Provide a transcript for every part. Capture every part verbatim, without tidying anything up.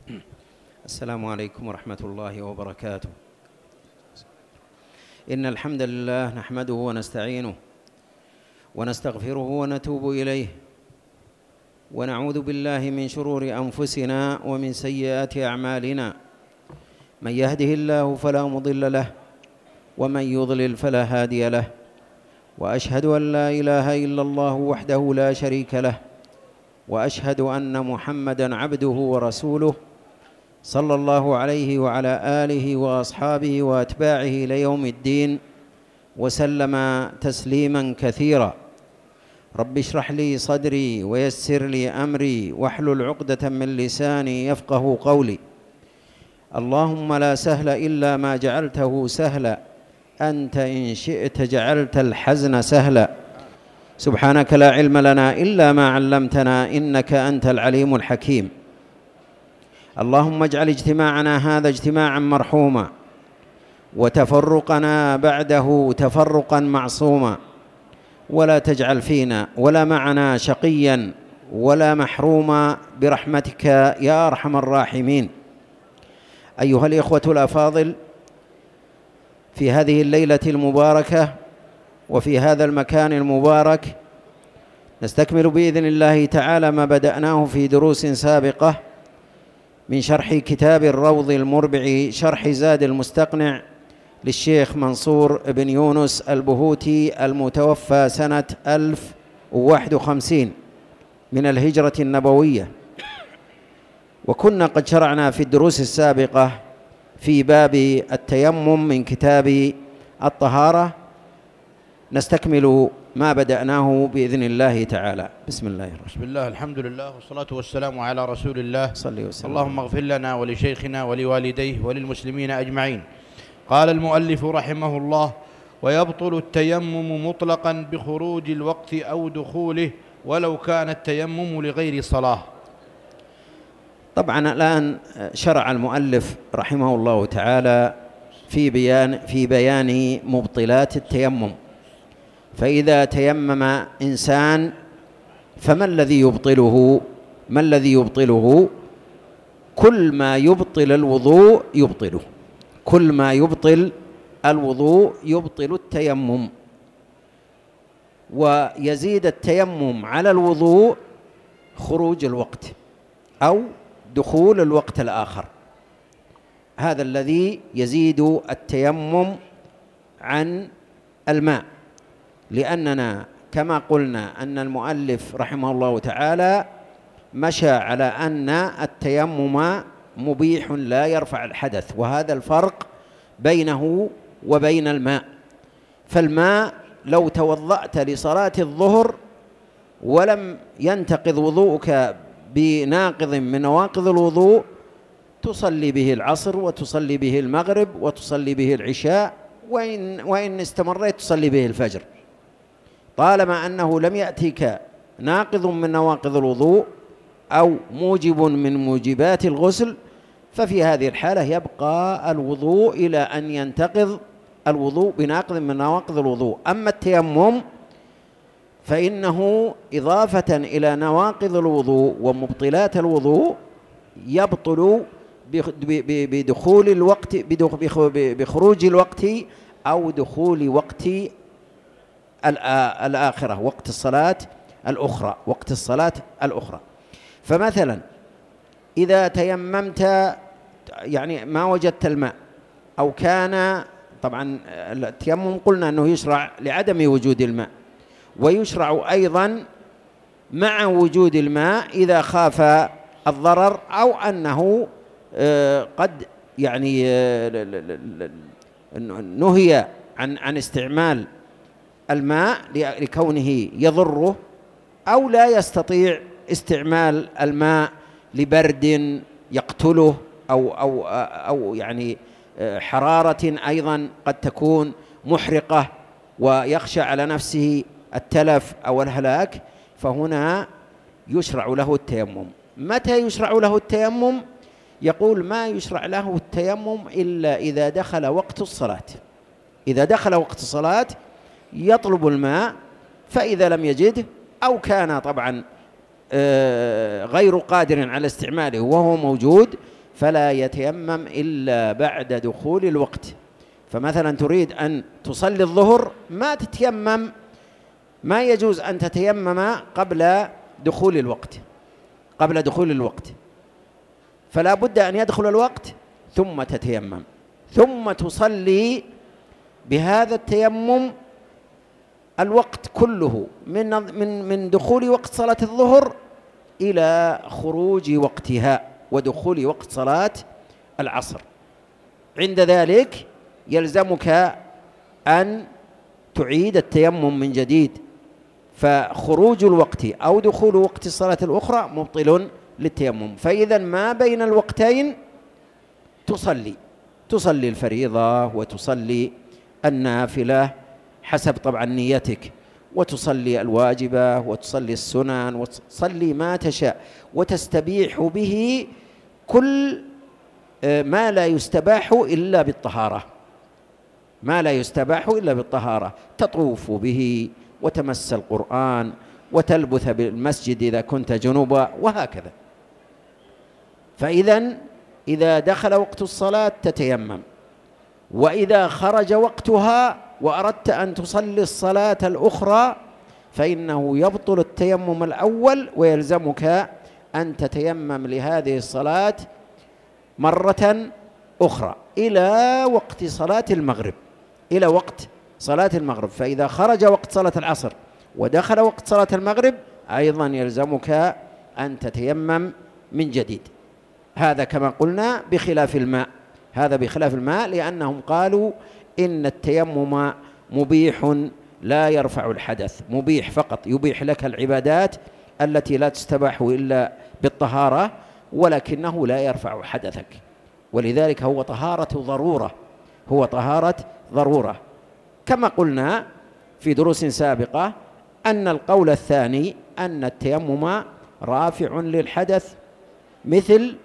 السلام عليكم ورحمة الله وبركاته. إن الحمد لله نحمده ونستعينه ونستغفره ونتوب إليه، ونعوذ بالله من شرور أنفسنا ومن سيئات أعمالنا. من يهده الله فلا مضل له، ومن يضلل فلا هادي له، وأشهد أن لا إله إلا الله وحده لا شريك له، وأشهد أن محمدًا عبده ورسوله صلى الله عليه وعلى آله وأصحابه وأتباعه ليوم الدين، وسلم تسليمًا كثيرًا. رب اشرح لي صدري ويسر لي أمري واحلل عقدة من لساني يفقه قولي. اللهم لا سهل إلا ما جعلته سهلا، أنت إن شئت جعلت الحزن سهلا. سبحانك لا علم لنا إلا ما علمتنا، إنك أنت العليم الحكيم. اللهم اجعل اجتماعنا هذا اجتماعا مرحوما، وتفرقنا بعده تفرقا معصوما، ولا تجعل فينا ولا معنا شقيا ولا محروما برحمتك يا أرحم الراحمين. أيها الإخوة الأفاضل، في هذه الليلة المباركة وفي هذا المكان المبارك نستكمل بإذن الله تعالى ما بدأناه في دروس سابقة من شرح كتاب الروض المربع، شرح زاد المستقنع للشيخ منصور بن يونس البهوتي المتوفى سنة ألف وواحد وخمسين من الهجرة النبوية. وكنا قد شرعنا في الدروس السابقة في باب التيمم من كتاب الطهارة، نستكمل ما بدأناه بإذن الله تعالى. بسم الله الرحمن بسم الله، الحمد لله والصلاة والسلام على رسول الله صلى وسلم. اللهم اغفر لنا ولشيخنا ولوالديه وللمسلمين أجمعين. قال المؤلف رحمه الله: ويبطل التيمم مطلقا بخروج الوقت أو دخوله ولو كان التيمم لغير صلاة. طبعا الآن شرع المؤلف رحمه الله تعالى في بيان في بيان مبطلات التيمم. فإذا تيمم إنسان فما الذي يبطله؟ ما الذي يبطله؟ كل ما يبطل الوضوء يبطله، كل ما يبطل الوضوء يبطل التيمم. ويزيد التيمم على الوضوء خروج الوقت أو دخول الوقت الآخر، هذا الذي يزيد التيمم عن الماء. لأننا كما قلنا أن المؤلف رحمه الله تعالى مشى على أن التيمم مبيح لا يرفع الحدث، وهذا الفرق بينه وبين الماء. فالماء لو توضأت لصلاة الظهر ولم ينتقض وضوءك بناقض من نواقض الوضوء، تصلي به العصر وتصلي به المغرب وتصلي به العشاء، وإن, وإن استمريت تصلي به الفجر، طالما أنه لم يأتيك ناقض من نواقض الوضوء أو موجب من موجبات الغسل. ففي هذه الحالة يبقى الوضوء إلى أن ينتقض الوضوء بناقض من نواقض الوضوء. أما التيمم فإنه إضافة إلى نواقض الوضوء ومبطلات الوضوء يبطل بدخول الوقت، بخروج الوقت أو دخول وقت الآخرة، وقت الصلاة الأخرى، وقت الصلاة الأخرى. فمثلا إذا تيممت يعني ما وجدت الماء، أو كان طبعا التيمم قلنا أنه يشرع لعدم وجود الماء، ويشرع أيضا مع وجود الماء إذا خاف الضرر، أو أنه قد يعني نهي عن عن استعمال الماء لكونه يضره، أو لا يستطيع استعمال الماء لبرد يقتله، أو أو أو يعني حرارة أيضا قد تكون محرقة ويخشى على نفسه التلف أو الهلاك، فهنا يشرع له التيمم. متى يشرع له التيمم؟ يقول ما يشرع له التيمم إلا إذا دخل وقت الصلاة. إذا دخل وقت الصلاة يطلب الماء، فإذا لم يجده أو كان طبعا غير قادر على استعماله وهو موجود، فلا يتيمم إلا بعد دخول الوقت. فمثلا تريد أن تصلي الظهر ما تتيمم، ما يجوز أن تتيمم قبل دخول الوقت، قبل دخول الوقت، فلا بد أن يدخل الوقت ثم تتيمم، ثم تصلي بهذا التيمم الوقت كله من من من دخول وقت صلاة الظهر إلى خروج وقتها ودخول وقت صلاة العصر. عند ذلك يلزمك أن تعيد التيمم من جديد، فخروج الوقت أو دخول وقت الصلاة الأخرى مبطل للتيمم. فإذا ما بين الوقتين تصلي تصلي الفريضة وتصلي النافلة حسب طبعا نيتك، وتصلي الواجبة وتصلي السنن وتصلي ما تشاء، وتستبيح به كل ما لا يستباح إلا بالطهارة، ما لا يستباح إلا بالطهارة، تطوف به وتمس القرآن وتلبث بالمسجد إذا كنت جنوبا وهكذا. فإذا إذا دخل وقت الصلاة تتيمم، وإذا خرج وقتها وأردت أن تصلي الصلاة الأخرى فإنه يبطل التيمم الأول، ويلزمك أن تتيمم لهذه الصلاة مرة أخرى إلى وقت صلاة المغرب، إلى وقت صلاة المغرب. فإذا خرج وقت صلاة العصر ودخل وقت صلاة المغرب أيضا يلزمك أن تتيمم من جديد. هذا كما قلنا بخلاف الماء، هذا بخلاف الماء، لأنهم قالوا إن التيمم مبيح لا يرفع الحدث، مبيح فقط، يبيح لك العبادات التي لا تستباح إلا بالطهارة، ولكنه لا يرفع حدثك، ولذلك هو طهارة ضرورة، هو طهارة ضرورة. كما قلنا في دروس سابقة أن القول الثاني أن التيمم رافع للحدث مثل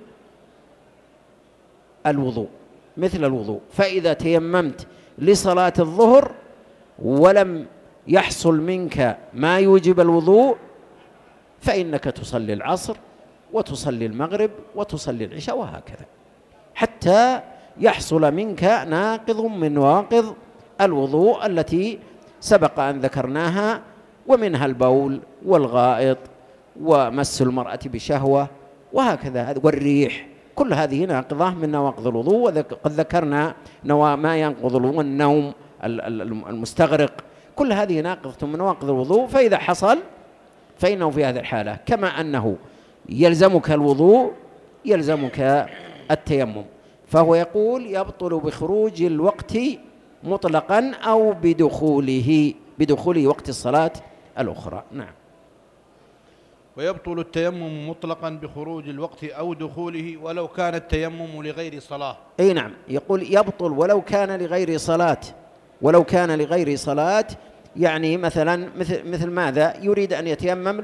الوضوء، مثل الوضوء. فإذا تيممت لصلاة الظهر ولم يحصل منك ما يوجب الوضوء فإنك تصلي العصر وتصلي المغرب وتصلي العشاء وهكذا، حتى يحصل منك ناقض من نواقض الوضوء التي سبق أن ذكرناها، ومنها البول والغائط ومس المرأة بشهوة وهكذا، والريح، كل هذه ناقضة من نواقض الوضوء. وقد ذكرنا ما ينقض الوضوء، النوم المستغرق، كل هذه ناقضة من نواقض الوضوء. فإذا حصل فإنه في هذه الحالة كما أنه يلزمك الوضوء يلزمك التيمم. فهو يقول يبطل بخروج الوقت مطلقا أو بدخوله بدخول وقت الصلاة الأخرى. نعم. ويبطل التيمم مطلقا بخروج الوقت أو دخوله ولو كان التيمم لغير صلاة. أي نعم، يقول يبطل ولو كان لغير صلاة، ولو كان لغير صلاة، يعني مثلا مثل مثل ماذا؟ يريد أن يتيمم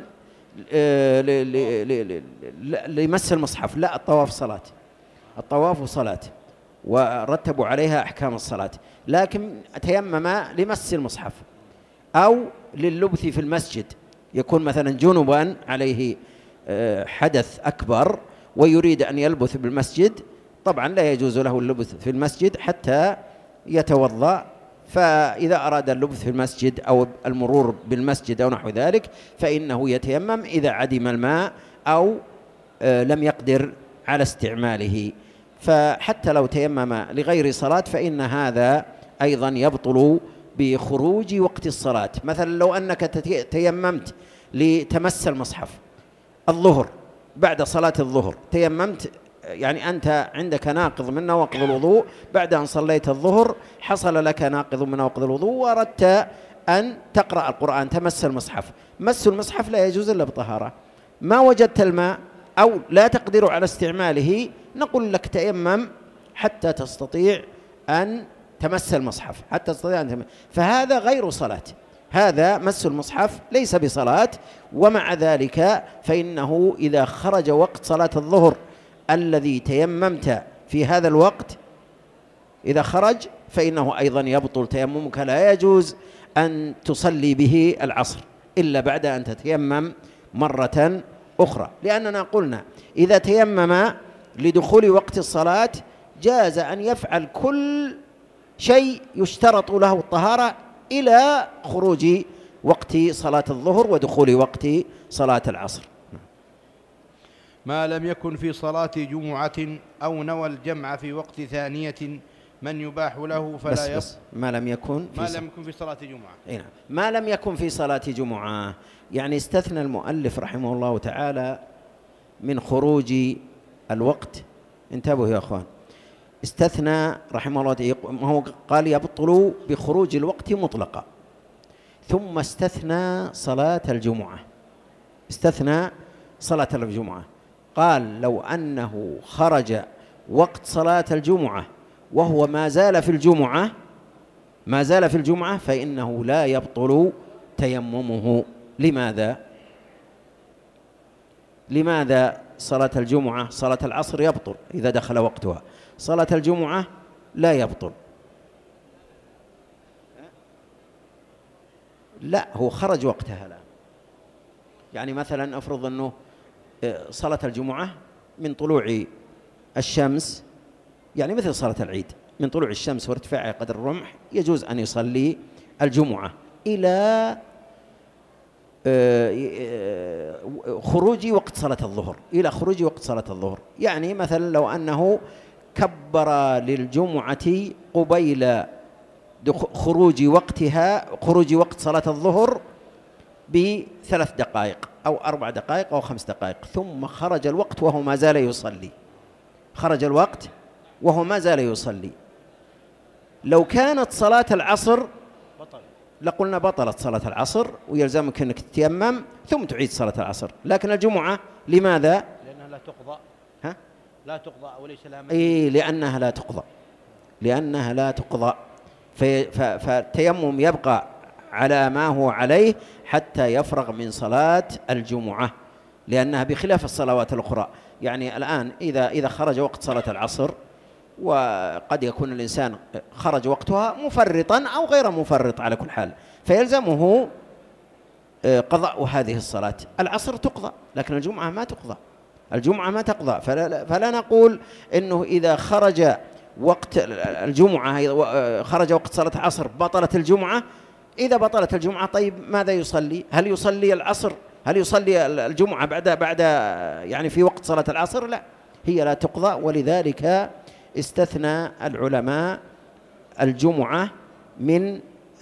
لمس المصحف، لا، الطواف صلاة، الطواف صلاة ورتبوا عليها أحكام الصلاة، لكن تيمم لمس المصحف أو لللبث في المسجد، يكون مثلا جنبا عليه حدث أكبر ويريد أن يلبث بالمسجد، طبعا لا يجوز له اللبث في المسجد حتى يتوضأ. فإذا أراد اللبث في المسجد أو المرور بالمسجد أو نحو ذلك فإنه يتيمم إذا عدم الماء أو لم يقدر على استعماله. فحتى لو تيمم لغير صلاة فإن هذا أيضا يبطل بخروج وقت الصلاة. مثلا لو أنك تيممت لتمس المصحف الظهر بعد صلاة الظهر، تيممت، يعني أنت عندك ناقض من نواقض الوضوء بعد أن صليت الظهر، حصل لك ناقض من نواقض الوضوء وأردت أن تقرأ القرآن، تمس المصحف، مس المصحف لا يجوز إلا بطهارة، ما وجدت الماء أو لا تقدر على استعماله، نقول لك تيمم حتى تستطيع أن تمس المصحف، حتى تستطيع أن تمس. فهذا غير صلاة، هذا مس المصحف ليس بصلاة. ومع ذلك فإنه إذا خرج وقت صلاة الظهر الذي تيممت في هذا الوقت، إذا خرج فإنه أيضا يبطل تيممك، لا يجوز أن تصلي به العصر إلا بعد أن تتيمم مرة أخرى، لأننا قلنا إذا تيمم لدخول وقت الصلاة جاز أن يفعل كل شيء يشترط له الطهارة إلى خروج وقت صلاة الظهر ودخول وقت صلاة العصر. ما لم يكن في صلاة جمعة أو نوى الجمع في وقت ثانية من يباح له فلا بس يبطل. بس ما لم يكن في ما صلاة. لم يكن في صلاة جمعة. نعم. ما لم يكن في صلاة جمعة، يعني استثنى المؤلف رحمه الله تعالى من خروج الوقت. انتبهوا يا أخوان، استثنى رحمه الله، ما هو قال يبطل بخروج الوقت مطلقا، ثم استثنى صلاة الجمعة، استثنى صلاة الجمعة. قال لو أنه خرج وقت صلاة الجمعة وهو ما زال في الجمعة ما زال في الجمعة فإنه لا يبطل تيممه. لماذا؟ لماذا صلاة الجمعة؟ صلاة العصر يبطل إذا دخل وقتها، صلاة الجمعة لا يبطل. لا، هو خرج وقتها الآن. يعني مثلا أفرض أنه صلاة الجمعة من طلوع الشمس، يعني مثل صلاة العيد، من طلوع الشمس وارتفاعها قدر الرمح يجوز أن يصلي الجمعة إلى خروج وقت صلاة الظهر، إلى خروج وقت صلاة الظهر. يعني مثلا لو أنه كبر للجمعة قبيل خروج وقتها، خروج وقت صلاة الظهر بثلاث دقائق أو أربع دقائق أو خمس دقائق، ثم خرج الوقت وهو ما زال يصلي، خرج الوقت وهو ما زال يصلي، لو كانت صلاة العصر بطل لقلنا بطلت صلاة العصر ويلزمك أنك تتيمم ثم تعيد صلاة العصر. لكن الجمعة لماذا؟ لأنها لا تقضى. ها؟ لا تقضى أو ليس لها. إيه، لأنها لا تقضى، لأنها لا تقضى. فالتيمم يبقى على ما هو عليه حتى يفرغ من صلاة الجمعة، لأنها بخلاف الصلوات الأخرى. يعني الآن إذا إذا خرج وقت صلاة العصر، وقد يكون الإنسان خرج وقتها مفرطا أو غير مفرط على كل حال، فيلزمه قضاء هذه الصلاة. العصر تقضى لكن الجمعة ما تقضى، الجمعة ما تقضى. فلا, فلا نقول إنه إذا خرج وقت الجمعة، خرج وقت صلاة العصر بطلت الجمعة. إذا بطلت الجمعة طيب ماذا يصلي؟ هل يصلي العصر؟ هل يصلي الجمعة بعد بعد يعني في وقت صلاة العصر؟ لا، هي لا تقضى. ولذلك استثنى العلماء الجمعة من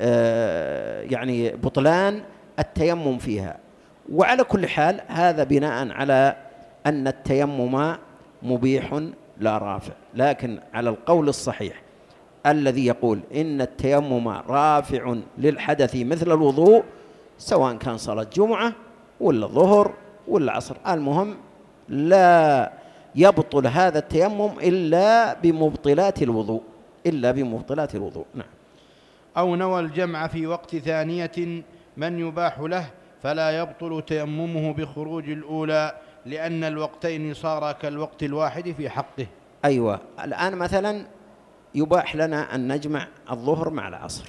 يعني بطلان التيمم فيها. وعلى كل حال هذا بناء على أن التيمم مبيح لا رافع، لكن على القول الصحيح الذي يقول إن التيمم رافع للحدث مثل الوضوء، سواء كان صلاة جمعة ولا ظهر ولا عصر، المهم لا يبطل هذا التيمم إلا بمبطلات الوضوء، إلا بمبطلات الوضوء. نعم. أو نوى الجمع في وقت ثانية من يباح له فلا يبطل تيممه بخروج الأولى، لأن الوقتين صارا كالوقت الواحد في حقه. أيوة، الآن مثلا يباح لنا أن نجمع الظهر مع العصر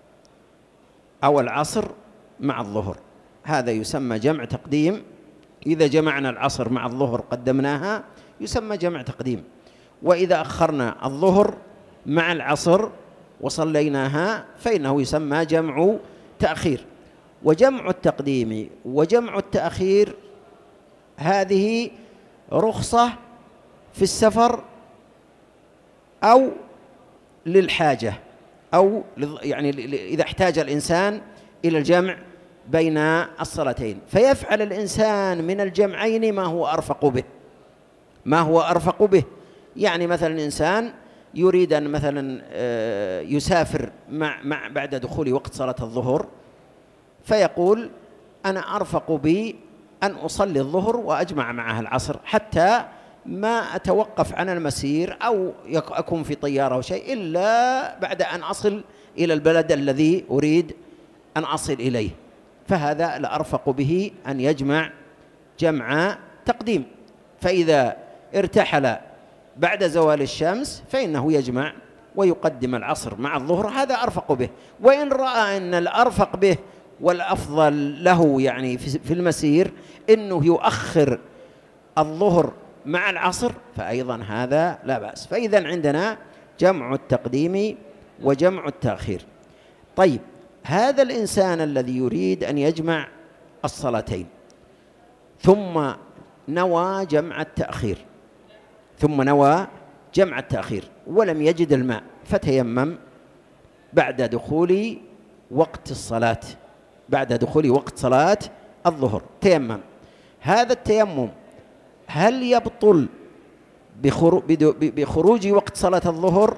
أو العصر مع الظهر، هذا يسمى جمع تقديم. إذا جمعنا العصر مع الظهر قدمناها يسمى جمع تقديم، وإذا أخرنا الظهر مع العصر وصليناها فإنه يسمى جمع تأخير. وجمع التقديم وجمع التأخير هذه رخصة في السفر أو للحاجة، أو يعني إذا احتاج الإنسان إلى الجمع بين الصلاتين، فيفعل الإنسان من الجمعين ما هو أرفق به، ما هو أرفق به. يعني مثلا إنسان يريد أن مثلا يسافر مع مع بعد دخول وقت صلاة الظهر، فيقول أنا أرفق بي أن أصلي الظهر وأجمع معها العصر حتى ما أتوقف عن المسير أو أكون في طيارة أو شيء إلا بعد أن أصل إلى البلد الذي أريد أن أصل إليه، فهذا الأرفق به أن يجمع جمع تقديم. فإذا ارتحل بعد زوال الشمس فإنه يجمع ويقدم العصر مع الظهر، هذا أرفق به. وإن رأى أن الأرفق به والأفضل له يعني في المسير إنه يؤخر الظهر مع العصر فأيضا هذا لا بأس. فإذا عندنا جمع التقديم وجمع التأخير. طيب، هذا الإنسان الذي يريد أن يجمع الصلاتين ثم نوى جمع التأخير ثم نوى جمع التأخير ولم يجد الماء فتيمم بعد دخول وقت الصلاة بعد دخول وقت صلاة الظهر تيمم. هذا التيمم هل يبطل بخروج وقت صلاة الظهر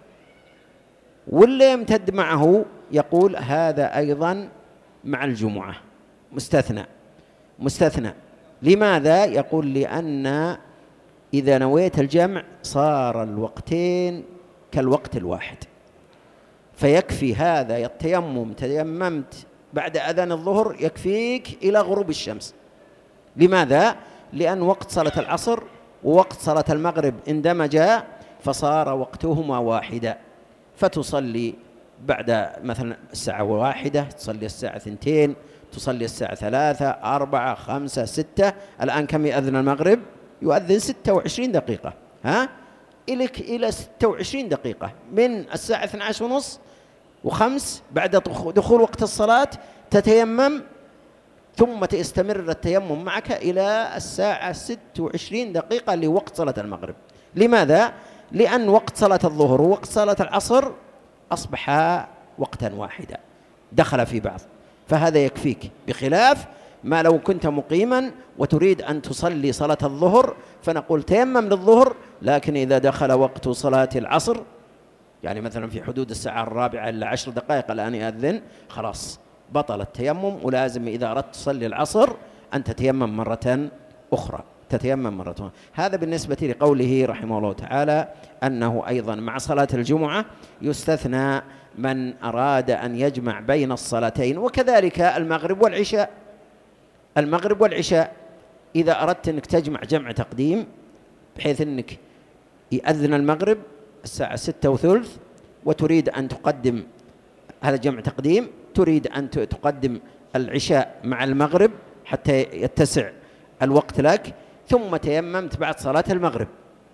ولا يمتد معه؟ يقول هذا أيضا مع الجمعة مستثنى مستثنى. لماذا؟ يقول لأن إذا نويت الجمع صار الوقتين كالوقت الواحد، فيكفي هذا التيمم، تيممت بعد أذان الظهر يكفيك إلى غروب الشمس. لماذا؟ لأن وقت صلاة العصر ووقت صلاة المغرب اندمجا فصار وقتهما واحدا، فتصلي بعد مثلا الساعة واحدة، تصلي الساعة ثنتين، تصلي الساعة ثلاثة، أربعة، خمسة، ستة. الآن كم يأذن المغرب؟ يؤذن ستة وعشرين دقيقة، ها إليك إلى ستة وعشرين دقيقة من الساعة اثنتي عشرة ونص وخمس بعد دخول وقت الصلاة تتيمم، ثم تستمر التيمم معك إلى الساعة ستة وعشرين دقيقة لوقت صلاة المغرب. لماذا؟ لأن وقت صلاة الظهر ووقت صلاة العصر أصبحا وقتا واحدا، دخل في بعض، فهذا يكفيك، بخلاف ما لو كنت مقيما وتريد أن تصلي صلاة الظهر فنقول تيمم للظهر، لكن إذا دخل وقت صلاة العصر يعني مثلا في حدود الساعة الرابعة إلا عشر دقائق الآن يأذن، خلاص بطل التيمم، ولازم إذا أردت تصلي العصر أن تتيمم مرة أخرى تتيمم مرة أخرى. هذا بالنسبة لقوله رحمه الله تعالى أنه أيضا مع صلاة الجمعة يستثنى من أراد أن يجمع بين الصلاتين، وكذلك المغرب والعشاء. المغرب والعشاء إذا أردت أنك تجمع جمع تقديم بحيث أنك يأذن المغرب الساعة ستة وثلث وتريد أن تقدم هذا جمع تقديم، تريد أن تقدم العشاء مع المغرب حتى يتسع الوقت لك، ثم تيممت بعد صلاة المغرب،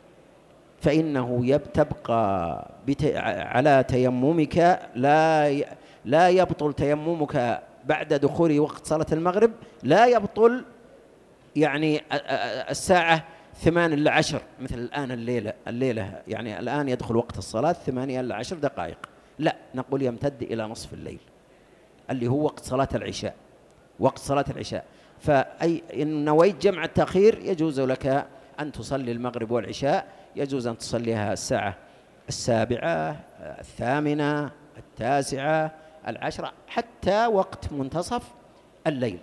فإنه تبقى على تيممك، لا لا يبطل تيممك بعد دخول وقت صلاة المغرب، لا يبطل يعني الساعة ثمان إلا عشر مثل الآن الليلة الليلة يعني الآن يدخل وقت الصلاة ثمانية إلا عشر دقائق، لا، نقول يمتد إلى نصف الليل اللي هو وقت صلاة العشاء وقت صلاة العشاء. فأي إن نويت جمع التأخير يجوز لك أن تصلي المغرب والعشاء، يجوز أن تصليها الساعة السابعة، الثامنة، التاسعة، العشرة، حتى وقت منتصف الليل.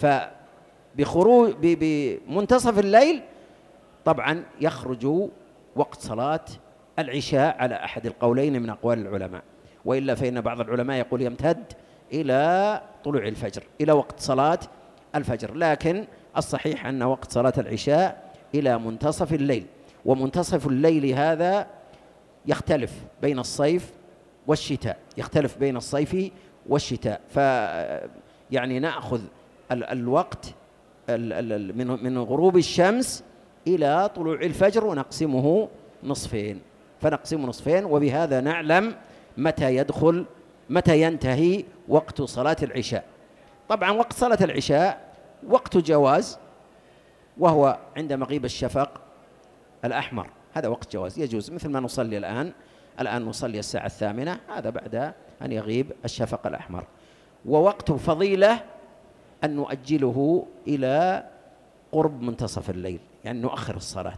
فبخروج بمنتصف الليل طبعا يخرج وقت صلاة العشاء على أحد القولين من أقوال العلماء، وإلا فإن بعض العلماء يقول يمتد إلى طلوع الفجر، إلى وقت صلاة الفجر، لكن الصحيح أن وقت صلاة العشاء إلى منتصف الليل. ومنتصف الليل هذا يختلف بين الصيف والشتاء، يختلف بين الصيف والشتاء، ف يعني نأخذ ال الوقت ال ال من من غروب الشمس إلى طلوع الفجر ونقسمه نصفين، فنقسمه نصفين، وبهذا نعلم متى يدخل متى ينتهي وقت صلاة العشاء. طبعا وقت صلاة العشاء وقت جواز، وهو عند مغيب الشفق الأحمر، هذا وقت جواز يجوز، مثل ما نصلي الآن الآن نصلي الساعة الثامنة، هذا بعد أن يغيب الشفق الأحمر. ووقت فضيلة أن نؤجله إلى قرب منتصف الليل، يعني نؤخر الصلاة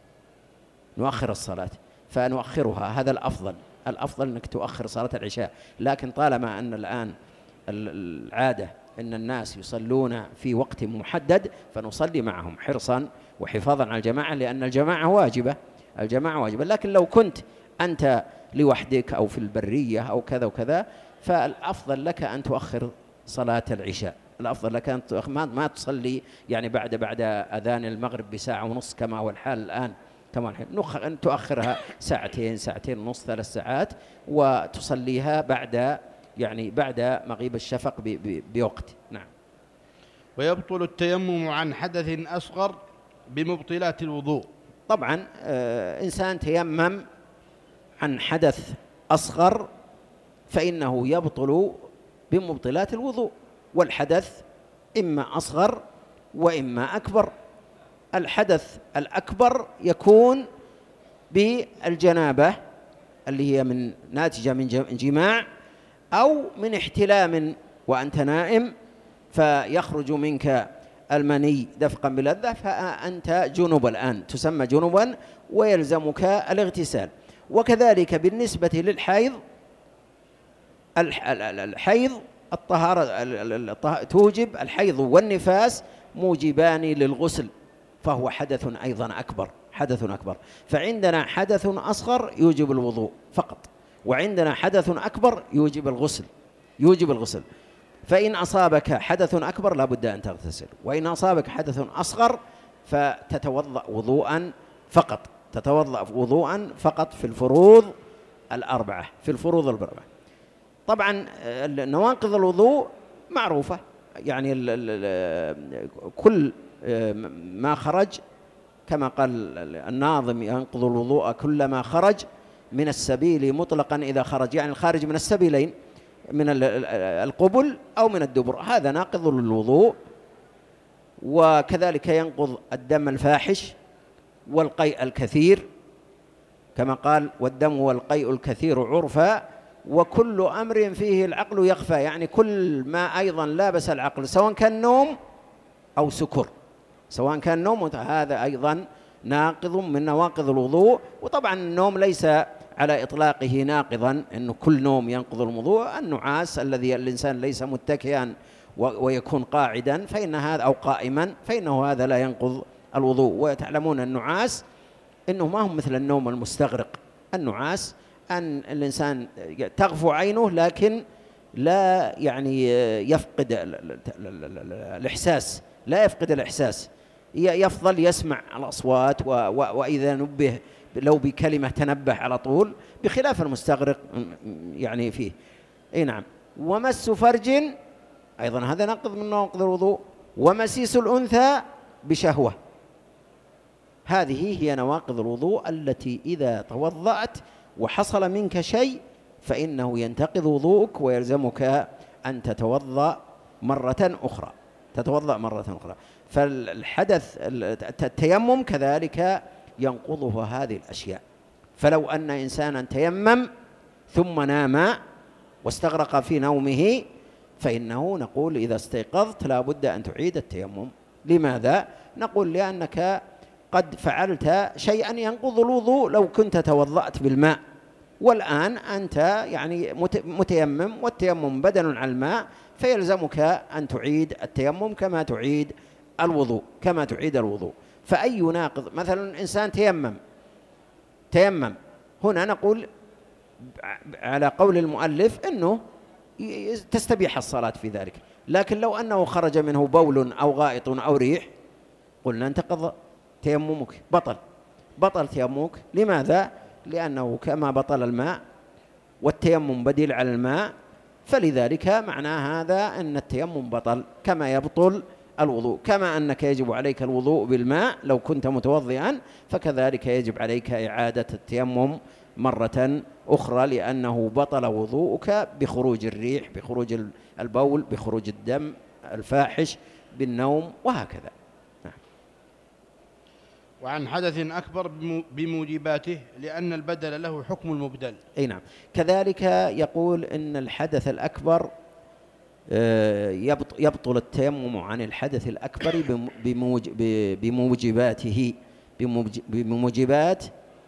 نؤخر الصلاة فنؤخرها، هذا الأفضل الأفضل أنك تؤخر صلاة العشاء. لكن طالما أن الآن العادة أن الناس يصلون في وقت محدد فنصلي معهم حرصا وحفاظا على الجماعة، لأن الجماعة واجبة الجماعة واجبة. لكن لو كنت أنت لوحدك أو في البرية أو كذا وكذا فالأفضل لك أن تؤخر صلاة العشاء، الأفضل لك أن ما تصلي يعني بعد بعد أذان المغرب بساعة ونص كما هو الحال الآن، كما الحين أن تؤخرها ساعتين ساعتين ونص ثلاث ساعات وتصليها بعد يعني بعد مغيب الشفق بوقت. نعم. ويبطل التيمم عن حدث أصغر بمبطلات الوضوء. طبعا آه إنسان تيمم عن حدث أصغر فإنه يبطل بمبطلات الوضوء، والحدث إما أصغر وإما أكبر. الحدث الأكبر يكون بالجنابة اللي هي من ناتجة من جماع أو من احتلام وأنت نائم فيخرج منك المني دفقا بلذة فأنت جنوب الآن، تسمى جنوبا ويلزمك الاغتسال. وكذلك بالنسبة للحيض، الحيض الطهارة توجب، الحيض والنفاس موجبان للغسل، فهو حدث أيضا أكبر، حدث أكبر. فعندنا حدث أصغر يوجب الوضوء فقط، وعندنا حدث أكبر يوجب الغسل، يوجب الغسل. فإن أصابك حدث أكبر لا بد أن تغتسل، وإن أصابك حدث أصغر فتتوضأ وضوءا فقط، تتوضأ وضوءا فقط في الفروض الأربعة، في الفروض الأربعة. طبعا نواقض الوضوء معروفة، يعني ال ال كل ما خرج كما قال الناظم ينقض الوضوء كل ما خرج من السبيل مطلقا إذا خرج، يعني الخارج من السبيلين من القبل أو من الدبر، هذا ناقض للوضوء. وكذلك ينقض الدم الفاحش والقيء الكثير، كما قال والدم والقيء الكثير عرفا وكل أمر فيه العقل يخفى، يعني كل ما أيضا لابس العقل سواء كان نوم أو سكر، سواء كان نوم، هذا أيضا ناقض من نواقض الوضوء. وطبعا النوم ليس على إطلاقه ناقضا أنه كل نوم ينقض الوضوء، النعاس الذي الإنسان ليس متكئا ويكون قاعدا فإن هذا أو قائما فإنه هذا لا ينقض الوضوء. وتعلمون النعاس إنه ما هو مثل النوم المستغرق، النعاس أن الإنسان تغفو عينه لكن لا يعني يفقد الإحساس، لا يفقد الإحساس، يفضل يسمع الأصوات، وإذا نبه لو بكلمة تنبه على طول، بخلاف المستغرق يعني فيه. أي نعم. ومس فرج أيضا هذا ناقض من نواقض الوضوء، ومسيس الأنثى بشهوة، هذه هي نواقض الوضوء التي إذا توضأت وحصل منك شيء فإنه ينتقض وضوءك ويلزمك أن تتوضأ مرة أخرى، تتوضأ مرة أخرى. فالحدث التيمم كذلك ينقضه هذه الأشياء. فلو أن إنسانا تيمم ثم نام واستغرق في نومه فإنه نقول إذا استيقظت لا بد أن تعيد التيمم. لماذا؟ نقول لأنك قد فعلت شيئا ينقض الوضوء لو كنت توضأت بالماء، والآن أنت يعني متيمم، والتيمم بدل على الماء، فيلزمك أن تعيد التيمم كما تعيد الوضوء، كما تعيد الوضوء. فأي ناقض، مثلا إنسان تيمم تيمم هنا نقول على قول المؤلف أنه تستبيح الصلاة في ذلك، لكن لو أنه خرج منه بول أو غائط أو ريح قلنا انتقض تيممك، بطل بطل تيممك. لماذا؟ لأنه كما بطل الماء والتيمم بديل على الماء، فلذلك معنى هذا أن التيمم بطل كما يبطل الوضوء. كما أنك يجب عليك الوضوء بالماء لو كنت متوضئا، فكذلك يجب عليك إعادة التيمم مرة أخرى، لأنه بطل وضوءك بخروج الريح، بخروج البول، بخروج الدم الفاحش، بالنوم، وهكذا. وعن حدث أكبر بموجباته لأن البدل له حكم المبدل. أي نعم. كذلك يقول إن الحدث الأكبر يبطل التيمم عن الحدث الأكبر بموجباته، بموجبات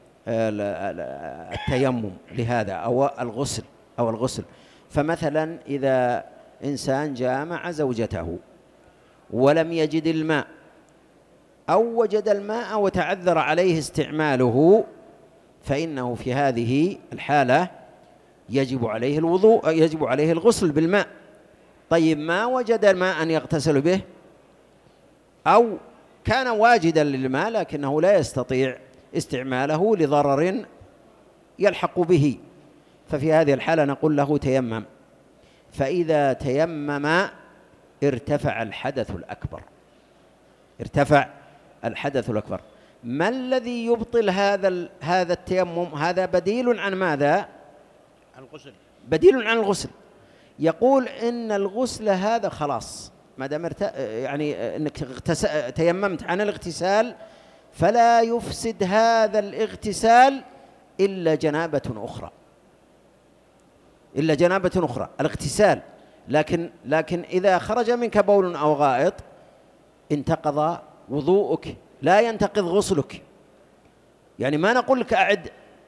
التيمم لهذا أو الغسل أو الغسل. فمثلا إذا إنسان جامع زوجته ولم يجد الماء أو وجد الماء وتعذر عليه استعماله، فإنه في هذه الحالة يجب عليه الوضوء، يجب عليه الغسل بالماء. طيب ما وجد ماء يغتسل به، أو كان واجدا للماء لكنه لا يستطيع استعماله لضرر يلحق به، ففي هذه الحالة نقول له تيمم. فإذا تيمم ارتفع الحدث الأكبر، ارتفع الحدث الأكبر. ما الذي يبطل هذا هذا التيمم؟ هذا بديل عن ماذا؟ الغسل. بديل عن الغسل. يقول إن الغسل هذا خلاص ما دام يعني إنك تيممت عن الاغتسال فلا يفسد هذا الاغتسال إلا جنابة أخرى، إلا جنابة أخرى الاغتسال. لكن لكن إذا خرج منك بول أو غائط انتقض وضوءك، لا ينتقض غسلك. يعني ما نقول لك أعد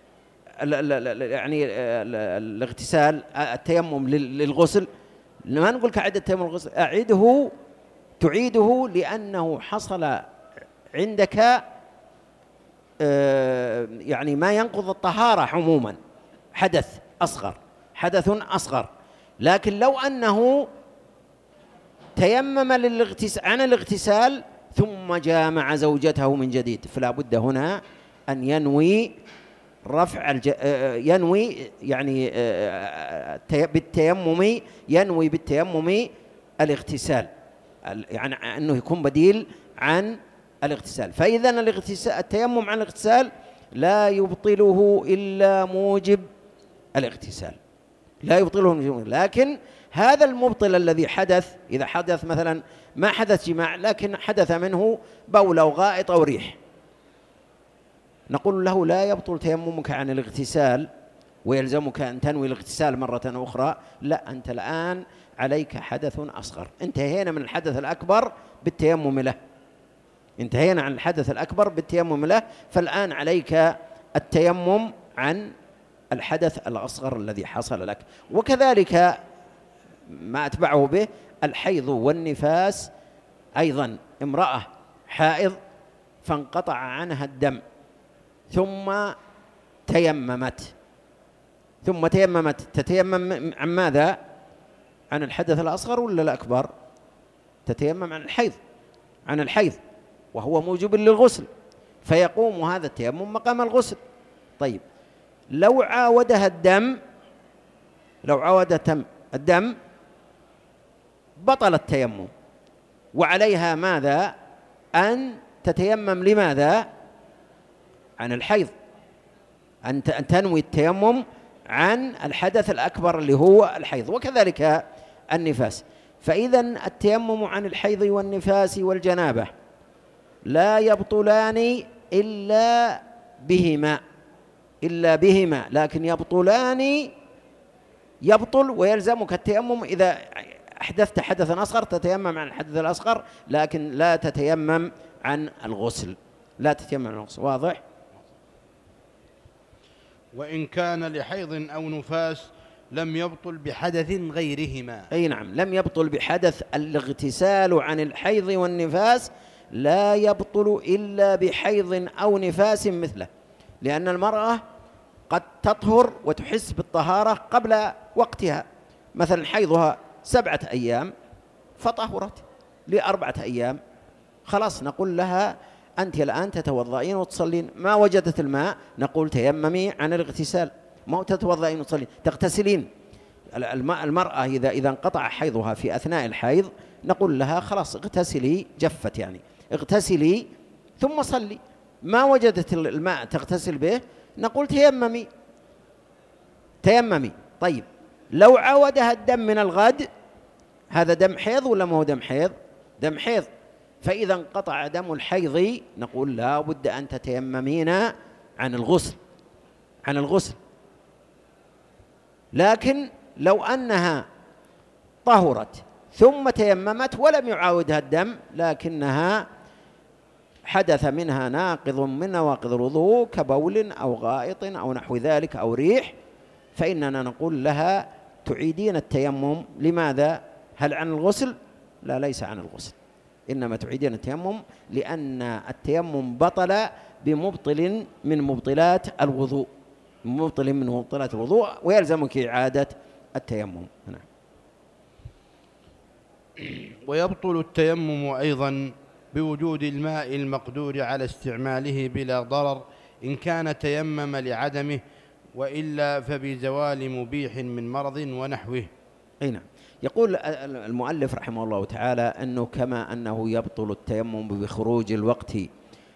يعني الاغتسال التيمم للغسل، ما نقول لك أعد التيمم للغسل، أعده تعيده لأنه حصل عندك يعني ما ينقض الطهارة عموما، حدث أصغر، حدث أصغر. لكن لو أنه تيمم عن الاغتسال ثم جامع زوجته من جديد فلا بد هنا أن ينوي رفع الج... ينوي يعني بالتيمم، ينوي بالتيمم الاغتسال، يعني أنه يكون بديل عن الاغتسال. فإذا الاغتسال التيمم عن الاغتسال لا يبطله إلا موجب الاغتسال، لا يبطله. لكن هذا المبطل الذي حدث، إذا حدث مثلا ما حدث جماع لكن حدث منه بول أو غائط أو ريح، نقول له لا يبطل تيممك عن الاغتسال ويلزمك أن تنوي الاغتسال مرة أخرى. لا، أنت الآن عليك حدث أصغر، انتهينا من الحدث الأكبر بالتيمم له، انتهينا عن الحدث الأكبر بالتيمم له، فالآن عليك التيمم عن الحدث الأصغر الذي حصل لك. وكذلك ما أتبعه به الحيض والنفاس أيضا. امرأة حائض فانقطع عنها الدم ثم تيممت ثم تيممت تتيمم عن ماذا؟ عن الحدث الأصغر ولا الأكبر؟ تتيمم عن الحيض، عن الحيض وهو موجب للغسل، فيقوم هذا التيمم مقام الغسل. طيب لو عاودها الدم، لو عاودت الدم بطل التيمم، وعليها ماذا؟ أن تتيمم لماذا؟ عن الحيض، أن تنوي التيمم عن الحدث الأكبر اللي هو الحيض، وكذلك النفاس. فإذا التيمم عن الحيض والنفاس والجنابة لا يبطلان إلا بهما، إلا بهما، لكن يبطلان، يبطل ويلزمك التيمم إذا أحدثت حدثا أصغر تتيمم عن الحدث الأصغر، لكن لا تتيمم عن الغسل، لا تتيمم عن الغسل. واضح؟ وإن كان لحيض أو نفاس لم يبطل بحدث غيرهما. أي نعم، لم يبطل بحدث. الاغتسال عن الحيض والنفاس لا يبطل إلا بحيض أو نفاس مثله، لأن المرأة قد تطهر وتحس بالطهارة قبل وقتها، مثلا حيضها سبعة أيام فطهرت لأربعة أيام، خلاص نقول لها أنت الآن تتوضئين وتصلين. ما وجدت الماء نقول تيممي عن الاغتسال، ما تتوضئين وتصلين، تغتسلين. المرأة إذا إذا انقطع حيضها في أثناء الحيض نقول لها خلاص اغتسلي، جفت يعني اغتسلي ثم صلي. ما وجدت الماء تغتسل به نقول تيممي، تيممي. طيب لو عودها الدم من الغد، هذا دم حيض ولا ما هو دم حيض؟ دم حيض. فإذا انقطع دم الحيض نقول لا بد أن تتيممين عن الغسل، عن الغسل. لكن لو أنها طهرت ثم تيممت ولم يعاودها الدم لكنها حدث منها ناقض من نواقض الوضوء كبول أو غائط أو نحو ذلك أو ريح، فإننا نقول لها تعيدين التيمم. لماذا؟ هل عن الغسل؟ لا، ليس عن الغسل، إنما تعيدين التيمم لأن التيمم بطل بمبطل من مبطلات الوضوء، مبطل من مبطلات الوضوء، ويلزمك إعادة التيمم. نعم. ويبطل التيمم أيضا بوجود الماء المقدور على استعماله بلا ضرر إن كان تيمم لعدمه، وإلا فبزوال مبيح من مرض ونحوه. أي نعم. يقول المؤلف رحمه الله تعالى أنه كما أنه يبطل التيمم بخروج الوقت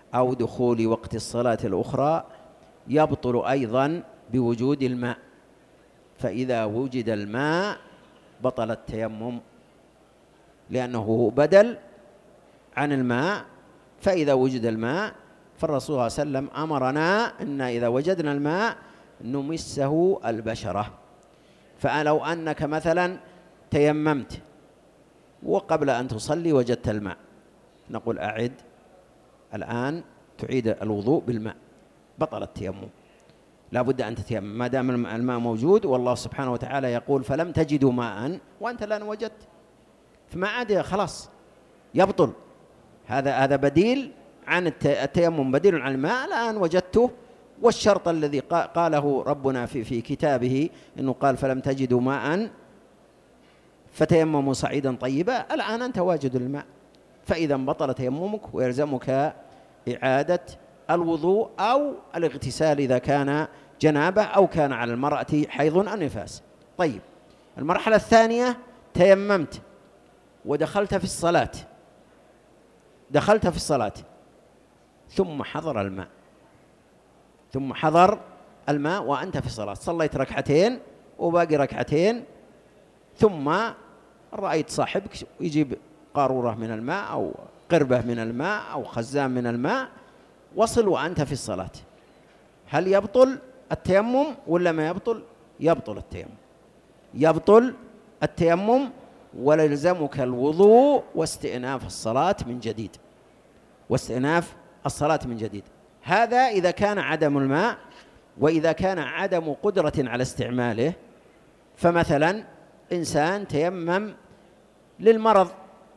أو دخول وقت الصلاة الأخرى يبطل أيضا بوجود الماء، فإذا وجد الماء بطل التيمم لأنه بدل عن الماء. فإذا وجد الماء فالرسول صلى الله عليه وسلم أمرنا أن إذا وجدنا الماء نمسه البشرة. فلو أنك مثلا تيممت وقبل أن تصلي وجدت الماء، نقول أعد الآن، تعيد الوضوء بالماء، بطل التيمم، لا بد أن تتيمم ما دام الماء موجود. والله سبحانه وتعالى يقول فلم تجدوا ماء وأنت الآن وجدت، فما عاد خلاص يبطل. هذا هذا بديل عن التيمم، بديل عن الماء، الآن وجدته. والشرط الذي قاله ربنا في في كتابه إنه قال فلم تجدوا ماء فتيمموا صعيدا طيبا، الآن أنت واجد الماء، فإذا بطل تيممك ويلزمك إعادة الوضوء أو الاغتسال إذا كان جنابة أو كان على المرأة حيض أو نفاس. طيب، المرحلة الثانية تيممت ودخلت في الصلاة، دخلت في الصلاة ثم حضر الماء، ثم حضر الماء وأنت في الصلاة، صليت ركعتين وباقي ركعتين، ثم رأيت صاحبك يجيب قارورة من الماء أو قربة من الماء أو خزان من الماء، وصل وأنت في الصلاة، هل يبطل التيمم ولا ما يبطل؟ يبطل التيمم، يبطل التيمم ويلزمك الوضوء واستئناف الصلاة من جديد، واستئناف الصلاة من جديد. هذا إذا كان عدم الماء. وإذا كان عدم قدرة على استعماله، فمثلا إنسان تيمم للمرض،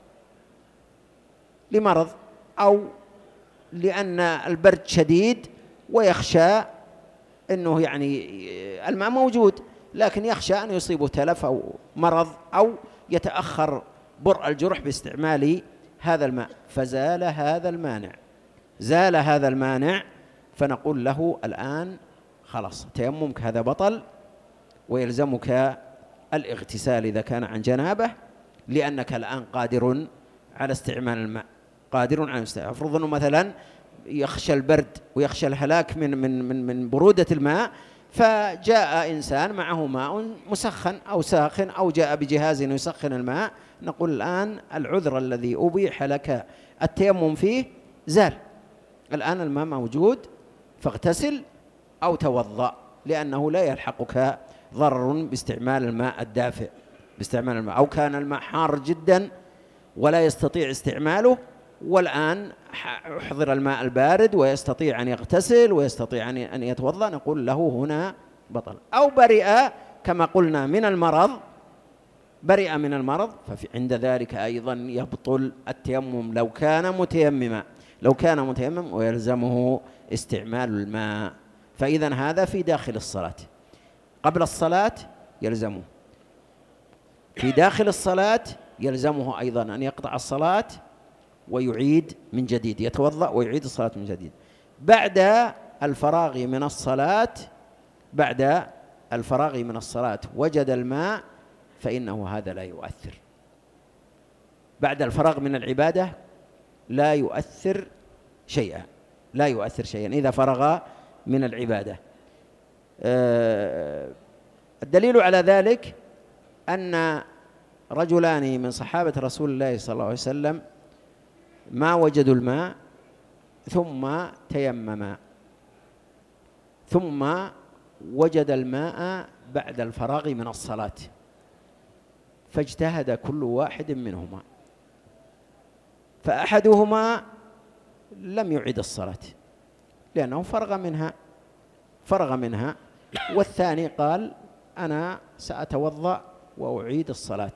لمرض أو لأن البرد شديد ويخشى أنه يعني الماء موجود لكن يخشى أن يصيبه تلف أو مرض أو يتأخر برء الجرح باستعمال هذا الماء، فزال هذا المانع، زال هذا المانع، فنقول له الآن خلاص تيممك هذا بطل ويلزمك الاغتسال إذا كان عن جنابه، لأنك الآن قادر على استعمال الماء، قادر على استعمال. افرض أنه مثلا يخشى البرد ويخشى الهلاك من من من من برودة الماء، فجاء إنسان معه ماء مسخن أو ساخن أو جاء بجهاز يسخن الماء، نقول الآن العذر الذي أبيح لك التيمم فيه زال، الآن الماء موجود، فاغتسل أو توضأ، لأنه لا يلحقك ضرر باستعمال الماء الدافئ، باستعمال الماء، أو كان الماء حار جدا ولا يستطيع استعماله، والآن أحضر الماء البارد ويستطيع أن يغتسل ويستطيع أن يتوضأ، نقول له هنا بطل. أو برئ كما قلنا من المرض، برئ من المرض، فعند ذلك أيضا يبطل التيمم لو كان متيمما، لو كان متيمم ويلزمه استعمال الماء. فإذا هذا في داخل الصلاة، قبل الصلاة يلزمه، في داخل الصلاة يلزمه أيضا أن يقطع الصلاة ويعيد من جديد، يتوضأ ويعيد الصلاة من جديد. بعد الفراغ من الصلاة، بعد الفراغ من الصلاة وجد الماء، فإنه هذا لا يؤثر، بعد الفراغ من العبادة لا يؤثر شيئا، لا يؤثر شيئا إذا فرغ من العبادة. أه الدليل على ذلك أن رجلان من صحابة رسول الله صلى الله عليه وسلم ما وجدوا الماء ثم تيمما، ثم وجد الماء بعد الفراغ من الصلاة، فاجتهد كل واحد منهما، فأحدهما لم يعد الصلاة لأنه فرغ منها، فرغ منها، والثاني قال أنا سأتوضأ وأعيد الصلاة،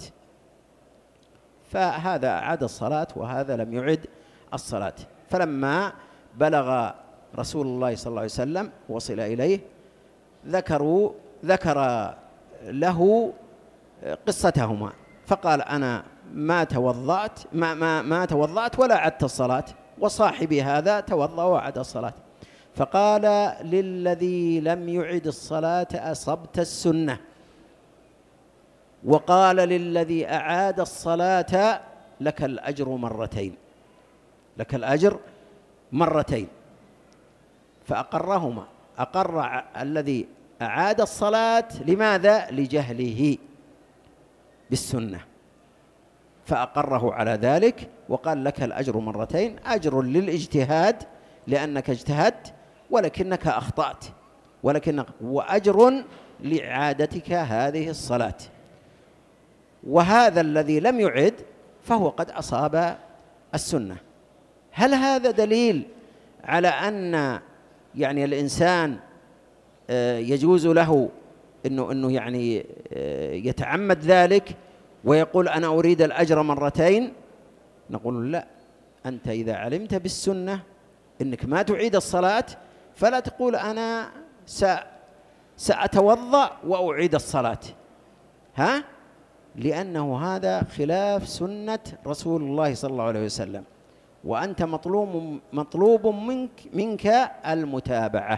فهذا أعاد الصلاة وهذا لم يعد الصلاة. فلما بلغ رسول الله صلى الله عليه وسلم وصل إليه ذكروا ذكر له قصتهما، فقال أنا ما توضأت ما ما ما توضأت ولا عدت الصلاة، وصاحبي هذا توضأ وعد الصلاة. فقال للذي لم يعد الصلاة أصبت السنة، وقال للذي أعاد الصلاة لك الأجر مرتين، لك الأجر مرتين فأقرهما، أقر الذي أعاد الصلاة لماذا؟ لجهله بالسنة، فأقره على ذلك وقال لك الأجر مرتين، أجر للاجتهاد لأنك اجتهدت ولكنك أخطأت، ولكن وأجر لإعادتك هذه الصلاة. وهذا الذي لم يعد فهو قد أصاب السنة. هل هذا دليل على أن يعني الإنسان يجوز له إنه إنه يعني يتعمد ذلك ويقول أنا أريد الأجر مرتين؟ نقول لا، أنت إذا علمت بالسنة إنك ما تعيد الصلاة فلا تقول أنا سأتوضأ وأعيد الصلاة، ها؟ لأنه هذا خلاف سنة رسول الله صلى الله عليه وسلم، وأنت مطلوب مطلوب منك منك المتابعة.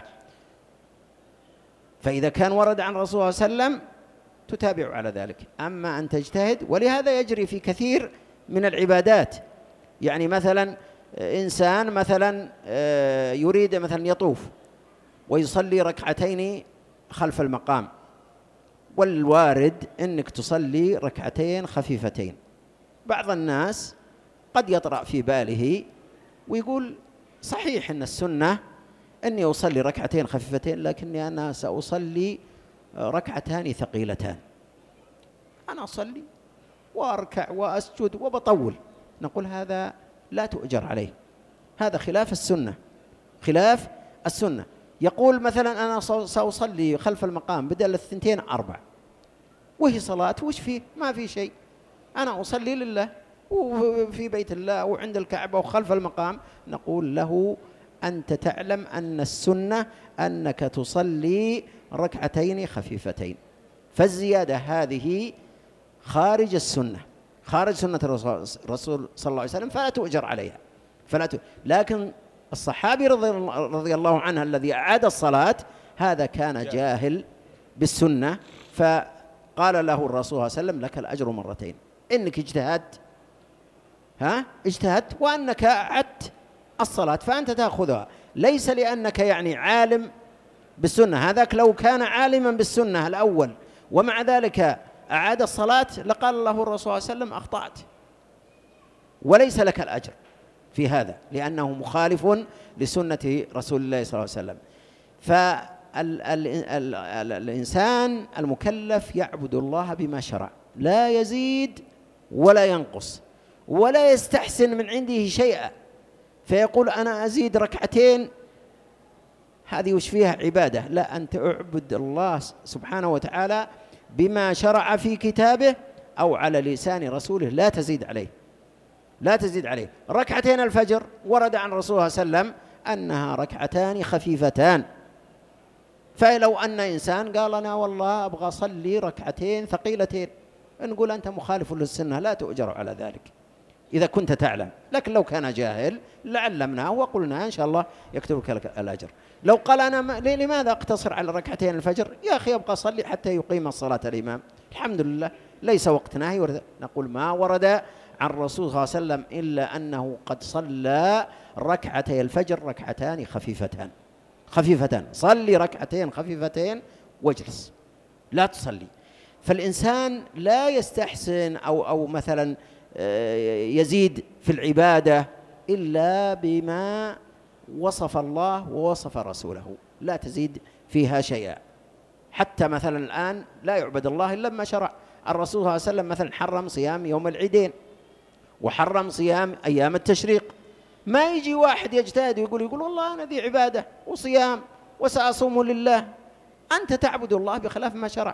فإذا كان ورد عن الرسول صلى الله عليه وسلم تتابع على ذلك، أما أن تجتهد. ولهذا يجري في كثير من العبادات، يعني مثلا إنسان مثلا يريد مثلا يطوف ويصلي ركعتين خلف المقام، والوارد أنك تصلي ركعتين خفيفتين. بعض الناس قد يطرأ في باله ويقول صحيح أن السنة أني أصلي ركعتين خفيفتين، لكني أنا سأصلي ركعتان ثقيلتان، أنا أصلي وأركع وأسجد وبطول. نقول هذا لا تؤجر عليه، هذا خلاف السنة، خلاف السنة. يقول مثلا أنا سأصلي خلف المقام بدل الثنتين أربع، وهي صلاة وش فيه؟ ما في شيء، أنا أصلي لله وفي بيت الله وعند الكعبة وخلف المقام. نقول له أنت تعلم أن السنة أنك تصلي ركعتين خفيفتين، فالزيادة هذه خارج السنة، خارج سنة الرسول صلى الله عليه وسلم، فلا تؤجر عليها، فلا ت... لكن الصحابي رضي الله عنه الذي أعاد الصلاة هذا كان جاهل بالسنة، فقال له الرسول صلى الله عليه وسلم لك الأجر مرتين، إنك اجتهدت، ها اجتهدت وأنك أعدت الصلاة فأنت تأخذها، ليس لأنك يعني عالم بالسنة. هذاك لو كان عالما بالسنة الأول ومع ذلك أعاد الصلاة لقال له الرسول صلى الله عليه وسلم أخطأت، وليس لك الأجر في هذا لأنه مخالف لسنة رسول الله صلى الله عليه وسلم. فالإنسان المكلف يعبد الله بما شرع، لا يزيد ولا ينقص ولا يستحسن من عنده شيئا فيقول أنا أزيد ركعتين، هذه وش فيها عبادة؟ لا، أنت اعبد الله سبحانه وتعالى بما شرع في كتابه أو على لسان رسوله، لا تزيد عليه، لا تزيد عليه. ركعتين الفجر ورد عن رسول صلى الله عليه وسلم أنها ركعتان خفيفتان، فلو أن إنسان قال أنا والله أبغى أصلي ركعتين ثقيلتين، نقول أنت مخالف للسنة، لا تؤجر على ذلك إذا كنت تعلم. لكن لو كان جاهل لعلمناه وقلنا إن شاء الله يكتب لك الأجر. لو قال أنا لماذا أقتصر على ركعتين الفجر؟ يا أخي أبقى أصلي حتى يقيم الصلاة الإمام، الحمد لله ليس وقت نهي. نقول ما ورد عن الرسول صلى الله عليه وسلم إلا أنه قد صلى ركعتي الفجر ركعتان خفيفتان خفيفتان، صلي ركعتين خفيفتين واجلس لا تصلي. فالإنسان لا يستحسن أو أو مثلا يزيد في العبادة إلا بما وصف الله ووصف رسوله، لا تزيد فيها شيئا. حتى مثلا الآن لا يعبد الله إلا بما شرع الرسول صلى الله عليه وسلم، مثلا حرم صيام يوم العيدين وحرم صيام أيام التشريق. ما يجي واحد يجتهد ويقول يقول والله أنا ذي عبادة وصيام وسأصوم لله، أنت تعبد الله بخلاف ما شرع.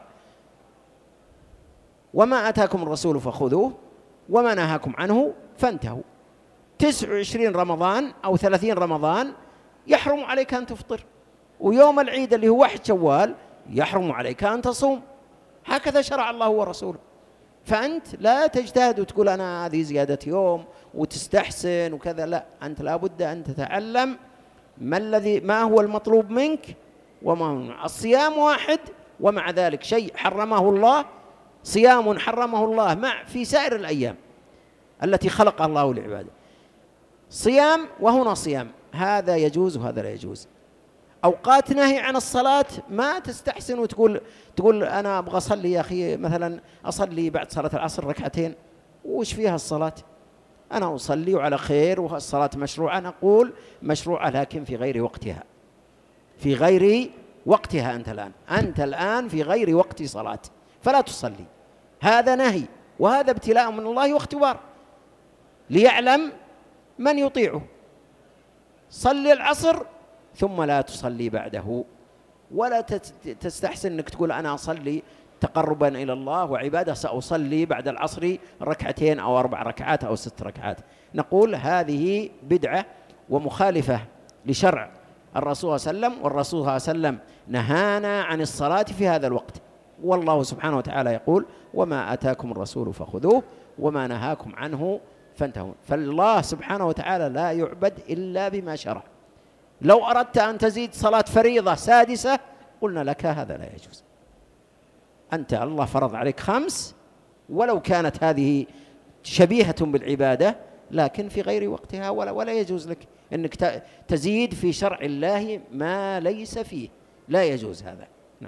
وما أتاكم الرسول فخذوه وما نهاكم عنه فانتهوا. تسع وعشرين رمضان أو ثلاثين رمضان يحرم عليك أن تفطر، ويوم العيد اللي هو واحد شوال يحرم عليك أن تصوم، هكذا شرع الله ورسوله. فأنت لا تجتهد وتقول أنا هذه زيادة يوم وتستحسن وكذا، لا، أنت لابد أن تتعلم ما الذي ما هو المطلوب منك وما هو. الصيام واحد ومع ذلك شيء حرمه الله، صيام حرمه الله مع في سائر الأيام التي خلقها الله لعباده، صيام وهنا صيام، هذا يجوز وهذا لا يجوز. أوقات نهي عن الصلاة ما تستحسن وتقول تقول أنا أبغى أصلي يا أخي، مثلا أصلي بعد صلاة العصر ركعتين، وش فيها الصلاة؟ أنا أصلي وعلى خير والصلاة مشروعة. نقول مشروعة لكن في غير وقتها، في غير وقتها. أنت الآن أنت الآن في غير وقت صلاة فلا تصلي. هذا نهي وهذا ابتلاء من الله واختبار ليعلم من يطيعه. صلي العصر ثم لا تصلي بعده، ولا تستحسن أنك تقول أنا أصلي تقربا إلى الله وعبادة سأصلي بعد العصر ركعتين أو أربع ركعات أو ست ركعات. نقول هذه بدعة ومخالفة لشرع الرسول صلى الله عليه وسلم، والرسول صلى الله عليه وسلم نهانا عن الصلاة في هذا الوقت. والله سبحانه وتعالى يقول وما آتاكم الرسول فخذوه وما نهاكم عنه فانتهوا. فالله سبحانه وتعالى لا يعبد إلا بما شرع. لو أردت أن تزيد صلاة فريضة سادسة قلنا لك هذا لا يجوز. أنت الله فرض عليك خمس ولو كانت هذه شبيهة بالعبادة لكن في غير وقتها، ولا, ولا يجوز لك أنك تزيد في شرع الله ما ليس فيه، لا يجوز هذا. نعم.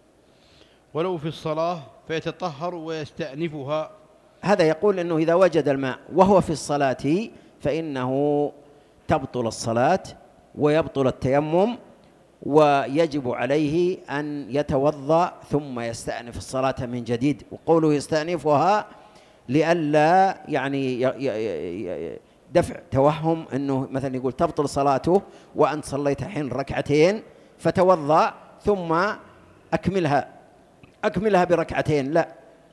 ولو في الصلاة فيتطهر ويستأنفها. هذا يقول أنه إذا وجد الماء وهو في الصلاة فإنه تبطل الصلاة ويبطل التيمم، ويجب عليه أن يتوضأ ثم يستأنف الصلاة من جديد. وقوله يستأنفها لئلا يعني دفع توهم أنه مثلا يقول تبطل صلاته وأنت صليت حين ركعتين فتوضأ ثم أكملها أكملها بركعتين. لا،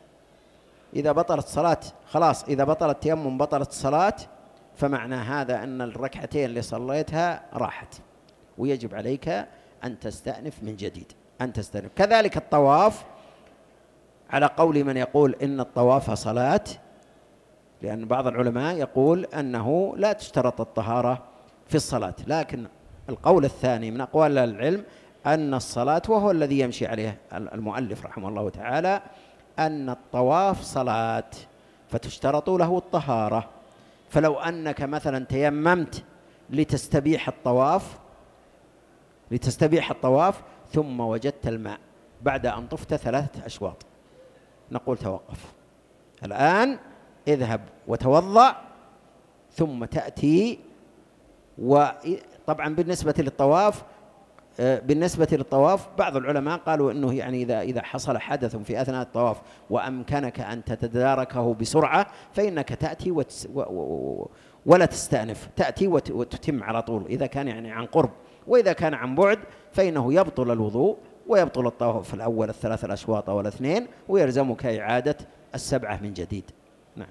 إذا بطلت صلاة خلاص، إذا بطلت التيمم بطلت الصلاة، فمعنى هذا أن الركعتين اللي صليتها راحت ويجب عليك أن تستأنف من جديد، أن تستأنف. كذلك الطواف على قول من يقول إن الطواف صلاة، لأن بعض العلماء يقول أنه لا تشترط الطهارة في الصلاة، لكن القول الثاني من أقوال العلم أن الصلاة، وهو الذي يمشي عليه المؤلف رحمه الله تعالى، أن الطواف صلاة فتشترط له الطهارة. فلو أنك مثلا تيممت لتستبيح الطواف لتستبيح الطواف ثم وجدت الماء بعد أن طفت ثلاثة أشواط، نقول توقف الآن، اذهب وتوضأ ثم تأتي. وطبعا بالنسبة للطواف بالنسبة للطواف بعض العلماء قالوا أنه يعني إذا إذا حصل حدث في أثناء الطواف وأمكنك أن تتداركه بسرعة فإنك تأتي وتس و و ولا تستأنف، تأتي وتتم على طول إذا كان يعني عن قرب. وإذا كان عن بعد فإنه يبطل الوضوء ويبطل الطواف الأول الثلاث الأشواط أو الاثنين، ويلزمك إعادة السبعة من جديد. نعم.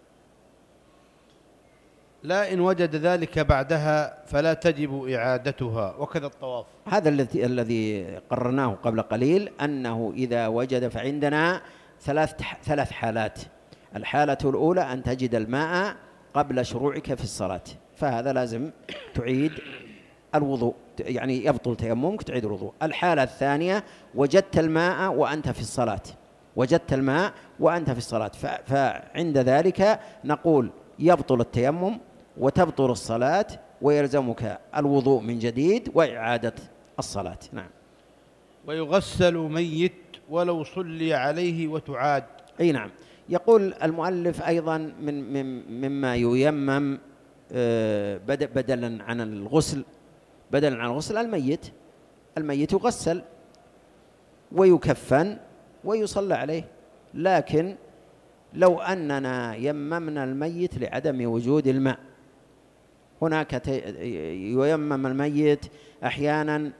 لا إن وجد ذلك بعدها فلا تجب إعادتها، وكذا الطواف. هذا الذي الذي قررناه قبل قليل، أنه إذا وجد، فعندنا ثلاث ثلاث حالات. الحالة الأولى أن تجد الماء قبل شروعك في الصلاة، فهذا لازم تعيد الوضوء، يعني يبطل تيممك تعيد الوضوء. الحالة الثانية وجدت الماء وأنت في الصلاة، وجدت الماء وأنت في الصلاة، فعند ذلك نقول يبطل التيمم وتبطل الصلاة ويلزمك الوضوء من جديد وإعادة الصلاة. نعم. ويغسل ميت ولو صلي عليه وتعاد. أي نعم. يقول المؤلف أيضا من مما ييمم بدلا عن الغسل بدلا عن الغسل الميت الميت يغسل ويكفن ويصلى عليه. لكن لو أننا يممنا الميت لعدم وجود الماء، هناك ييمم الميت أحيانا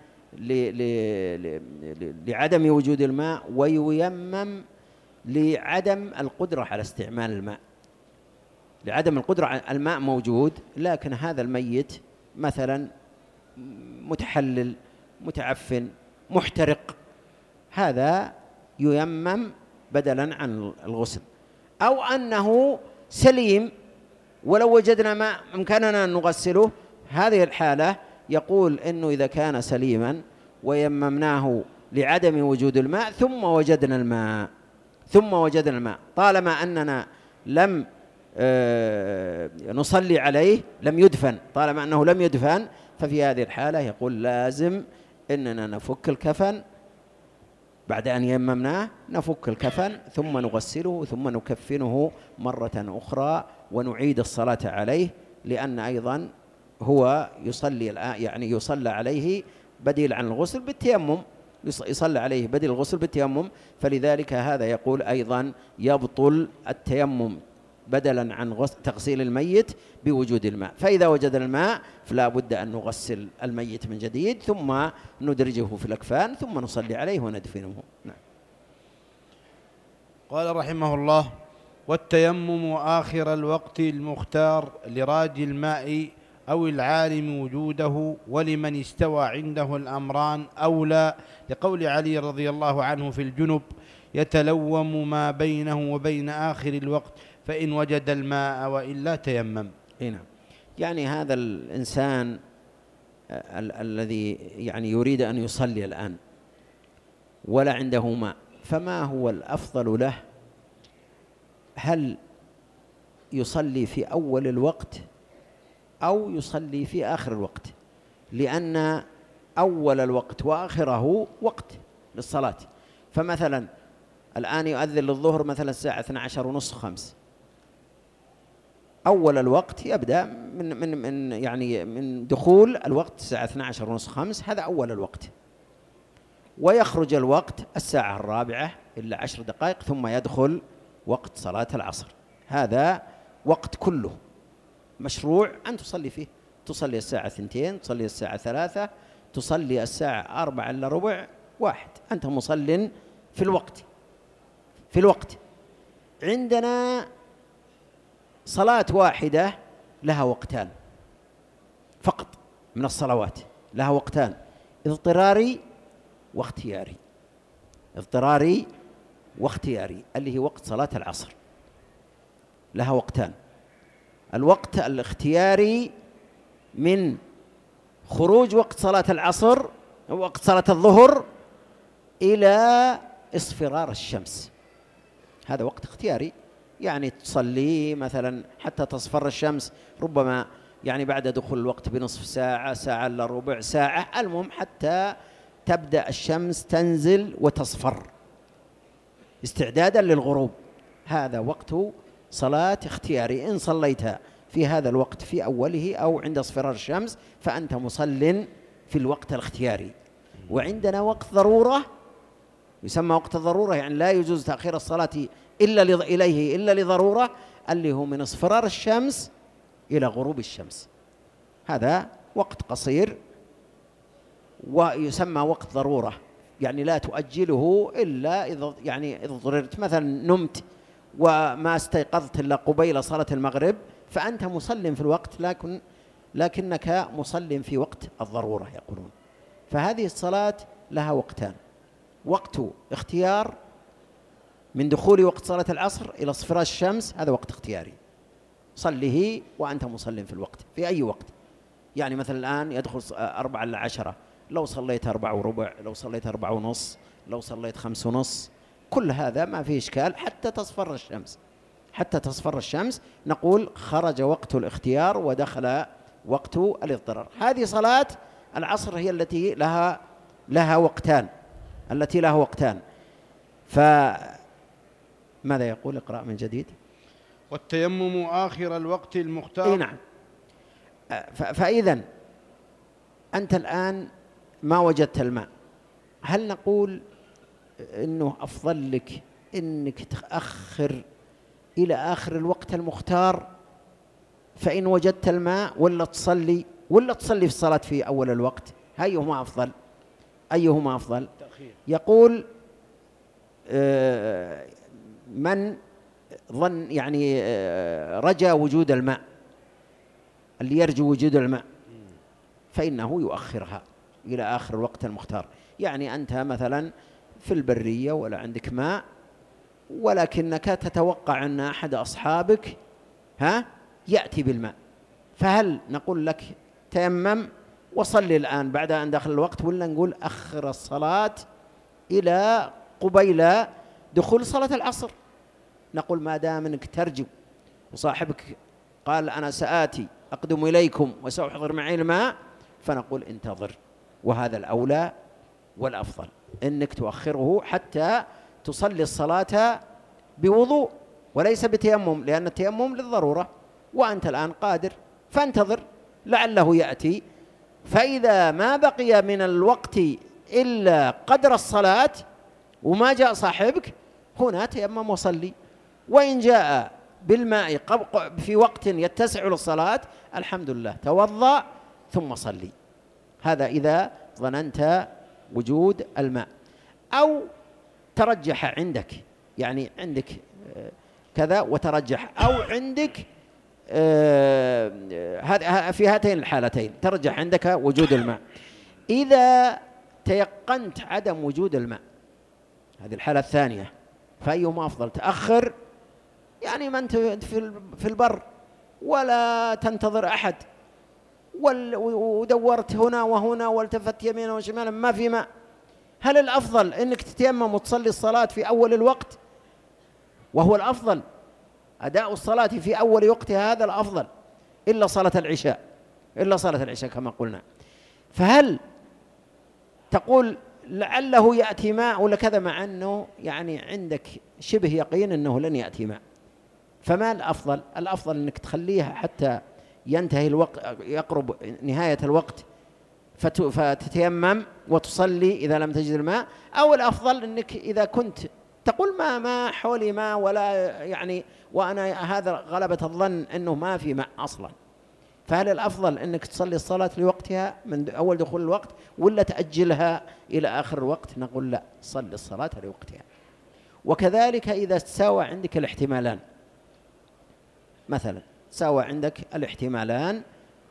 لعدم وجود الماء، وييمم لعدم القدرة على استعمال الماء، لعدم القدرة على الماء موجود لكن هذا الميت مثلا متحلل متعفن محترق، هذا ييمم بدلا عن الغسل. أو أنه سليم ولو وجدنا ماء أمكننا أن نغسله، هذه الحالة يقول إنه إذا كان سليما ويممناه لعدم وجود الماء ثم وجدنا الماء ثم وجدنا الماء طالما أننا لم آه نصلي عليه، لم يدفن، طالما أنه لم يدفن ففي هذه الحالة يقول لازم إننا نفك الكفن بعد أن يممناه، نفك الكفن ثم نغسله ثم نكفنه مرة أخرى ونعيد الصلاة عليه، لأن أيضا هو يصلي الآن يعني يصلى عليه بديل عن الغسل بالتيمم، يصلى عليه بديل الغسل بالتيمم، فلذلك هذا يقول أيضا يبطل التيمم بدلا عن تغسيل الميت بوجود الماء. فإذا وجد الماء فلا بد أن نغسل الميت من جديد ثم ندرجه في الأكفان ثم نصلي عليه وندفنه. نعم. قال رحمه الله: والتيمم آخر الوقت المختار لراجي الماء أو العالم وجوده ولمن استوى عنده الأمران أولى، لقول علي رضي الله عنه في الجنب: يتلوم ما بينه وبين آخر الوقت فإن وجد الماء وإلا تيمم. نعم. يعني هذا الإنسان ال الذي يعني يريد أن يصلي الآن ولا عنده ماء، فما هو الأفضل له؟ هل يصلي في أول الوقت أو يصلي في آخر الوقت؟ لأن أول الوقت وآخره وقت للصلاة. فمثلا الآن يؤذن للظهر مثلا الساعة اثنتي عشرة ونصف خمس، أول الوقت يبدأ من من من يعني من دخول الوقت الساعة اثنتي عشرة ونصف خمس، هذا أول الوقت، ويخرج الوقت الساعة الرابعة إلا عشر دقائق ثم يدخل وقت صلاة العصر. هذا وقت كله مشروع أن تصلي فيه، تصلي الساعة اثنتين، تصلي الساعة ثلاثة، تصلي الساعة أربعة إلا ربع، واحد، أنت مصل في الوقت في الوقت. عندنا صلاة واحدة لها وقتان فقط من الصلوات، لها وقتان: اضطراري واختياري. اضطراري واختياري اللي هي وقت صلاة العصر، لها وقتان. الوقت الاختياري من خروج وقت صلاة العصر وقت صلاة الظهر إلى اصفرار الشمس، هذا وقت اختياري، يعني تصلي مثلا حتى تصفر الشمس، ربما يعني بعد دخول الوقت بنصف ساعة، ساعة إلا ربع ساعة، المهم حتى تبدأ الشمس تنزل وتصفر استعدادا للغروب. هذا وقت صلاة اختياري، إن صليتها في هذا الوقت في أوله أو عند اصفرار الشمس فأنت مصل في الوقت الاختياري. وعندنا وقت ضرورة يسمى وقت الضرورة، يعني لا يجوز تأخير الصلاة إلا إليه إلا لضرورة، اللي هو من اصفرار الشمس إلى غروب الشمس، هذا وقت قصير ويسمى وقت ضرورة، يعني لا تؤجله إلا إذا يعني إذا ضررت، مثلا نمت وما استيقظت إلا قبيل صلاة المغرب فأنت مصل في الوقت، لكن لكنك مصل في وقت الضرورة يقولون. فهذه الصلاة لها وقتان: وقت اختيار من دخول وقت صلاة العصر إلى اصفرار الشمس، هذا وقت اختياري، صله وأنت مصل في الوقت في أي وقت. يعني مثلا الآن يدخل أربعة إلى عشرة، لو صليت أربعة وربع، لو صليت أربعة ونص، لو صليت خمس ونص، كل هذا ما فيه إشكال حتى تصفر الشمس. حتى تصفر الشمس نقول خرج وقت الاختيار ودخل وقت الاضطرار. هذه صلاة العصر هي التي لها لها وقتان التي لها وقتان فماذا يقول؟ اقرأ من جديد. والتيمم آخر الوقت المختار. اي نعم. فإذا أنت الآن ما وجدت الماء، هل نقول إنه أفضل لك إنك تأخر إلى آخر الوقت المختار فإن وجدت الماء، ولا تصلي ولا تصلي في الصلاة في أول الوقت؟ أيهما أفضل؟ أيهما أفضل؟ تأخير. يقول آه من ظن يعني آه رجا وجود الماء، اللي يرجو وجود الماء فإنه يؤخرها إلى آخر الوقت المختار. يعني أنت مثلا في البرية ولا عندك ماء، ولكنك تتوقع أن أحد أصحابك ها يأتي بالماء، فهل نقول لك تيمم وصلي الآن بعد أن دخل الوقت، ولا نقول أخر الصلاة إلى قبيل دخول صلاة العصر؟ نقول ما دام أنك ترجو وصاحبك قال أنا سآتي أقدم إليكم وسأحضر معي الماء، فنقول انتظر. وهذا الأولى والأفضل، إنك تؤخره حتى تصلي الصلاة بوضوء وليس بتيمم، لأن التيمم للضرورة وأنت الآن قادر، فانتظر لعله يأتي. فإذا ما بقي من الوقت إلا قدر الصلاة وما جاء صاحبك، هنا تيمم وصلي. وإن جاء بالماء في وقت يتسع للصلاة، الحمد لله، توضأ ثم صلي. هذا إذا ظننت وجود الماء، أو ترجح عندك، يعني عندك كذا وترجح، أو عندك في هاتين الحالتين ترجح عندك وجود الماء. إذا تيقنت عدم وجود الماء، هذه الحالة الثانية، فأيهما أفضل؟ تأخر، يعني ما أنت في البر ولا تنتظر أحد، ودورت هنا وهنا والتفت يمينا وشمالا ما في ماء، هل الأفضل أنك تتيمم وتصلي الصلاة في أول الوقت؟ وهو الأفضل أداء الصلاة في أول وقتها، هذا الأفضل، إلا صلاة العشاء، إلا صلاة العشاء كما قلنا. فهل تقول لعله يأتي ماء ولا كذا، مع أنه يعني عندك شبه يقين أنه لن يأتي ماء؟ فما الأفضل؟ الأفضل أنك تخليها حتى ينتهي الوقت، يقرب نهاية الوقت، فتتيمم وتصلي إذا لم تجد الماء. أو الأفضل أنك إذا كنت تقول ما ما حولي ماء ولا يعني، وأنا هذا غلبة الظن أنه ما في ماء أصلا، فهل الأفضل أنك تصلي الصلاة لوقتها من أول دخول الوقت، ولا تأجلها إلى آخر الوقت؟ نقول لا، صلي الصلاة لوقتها. وكذلك إذا تساوى عندك الاحتمالان، مثلا ساوى عندك الاحتمالان،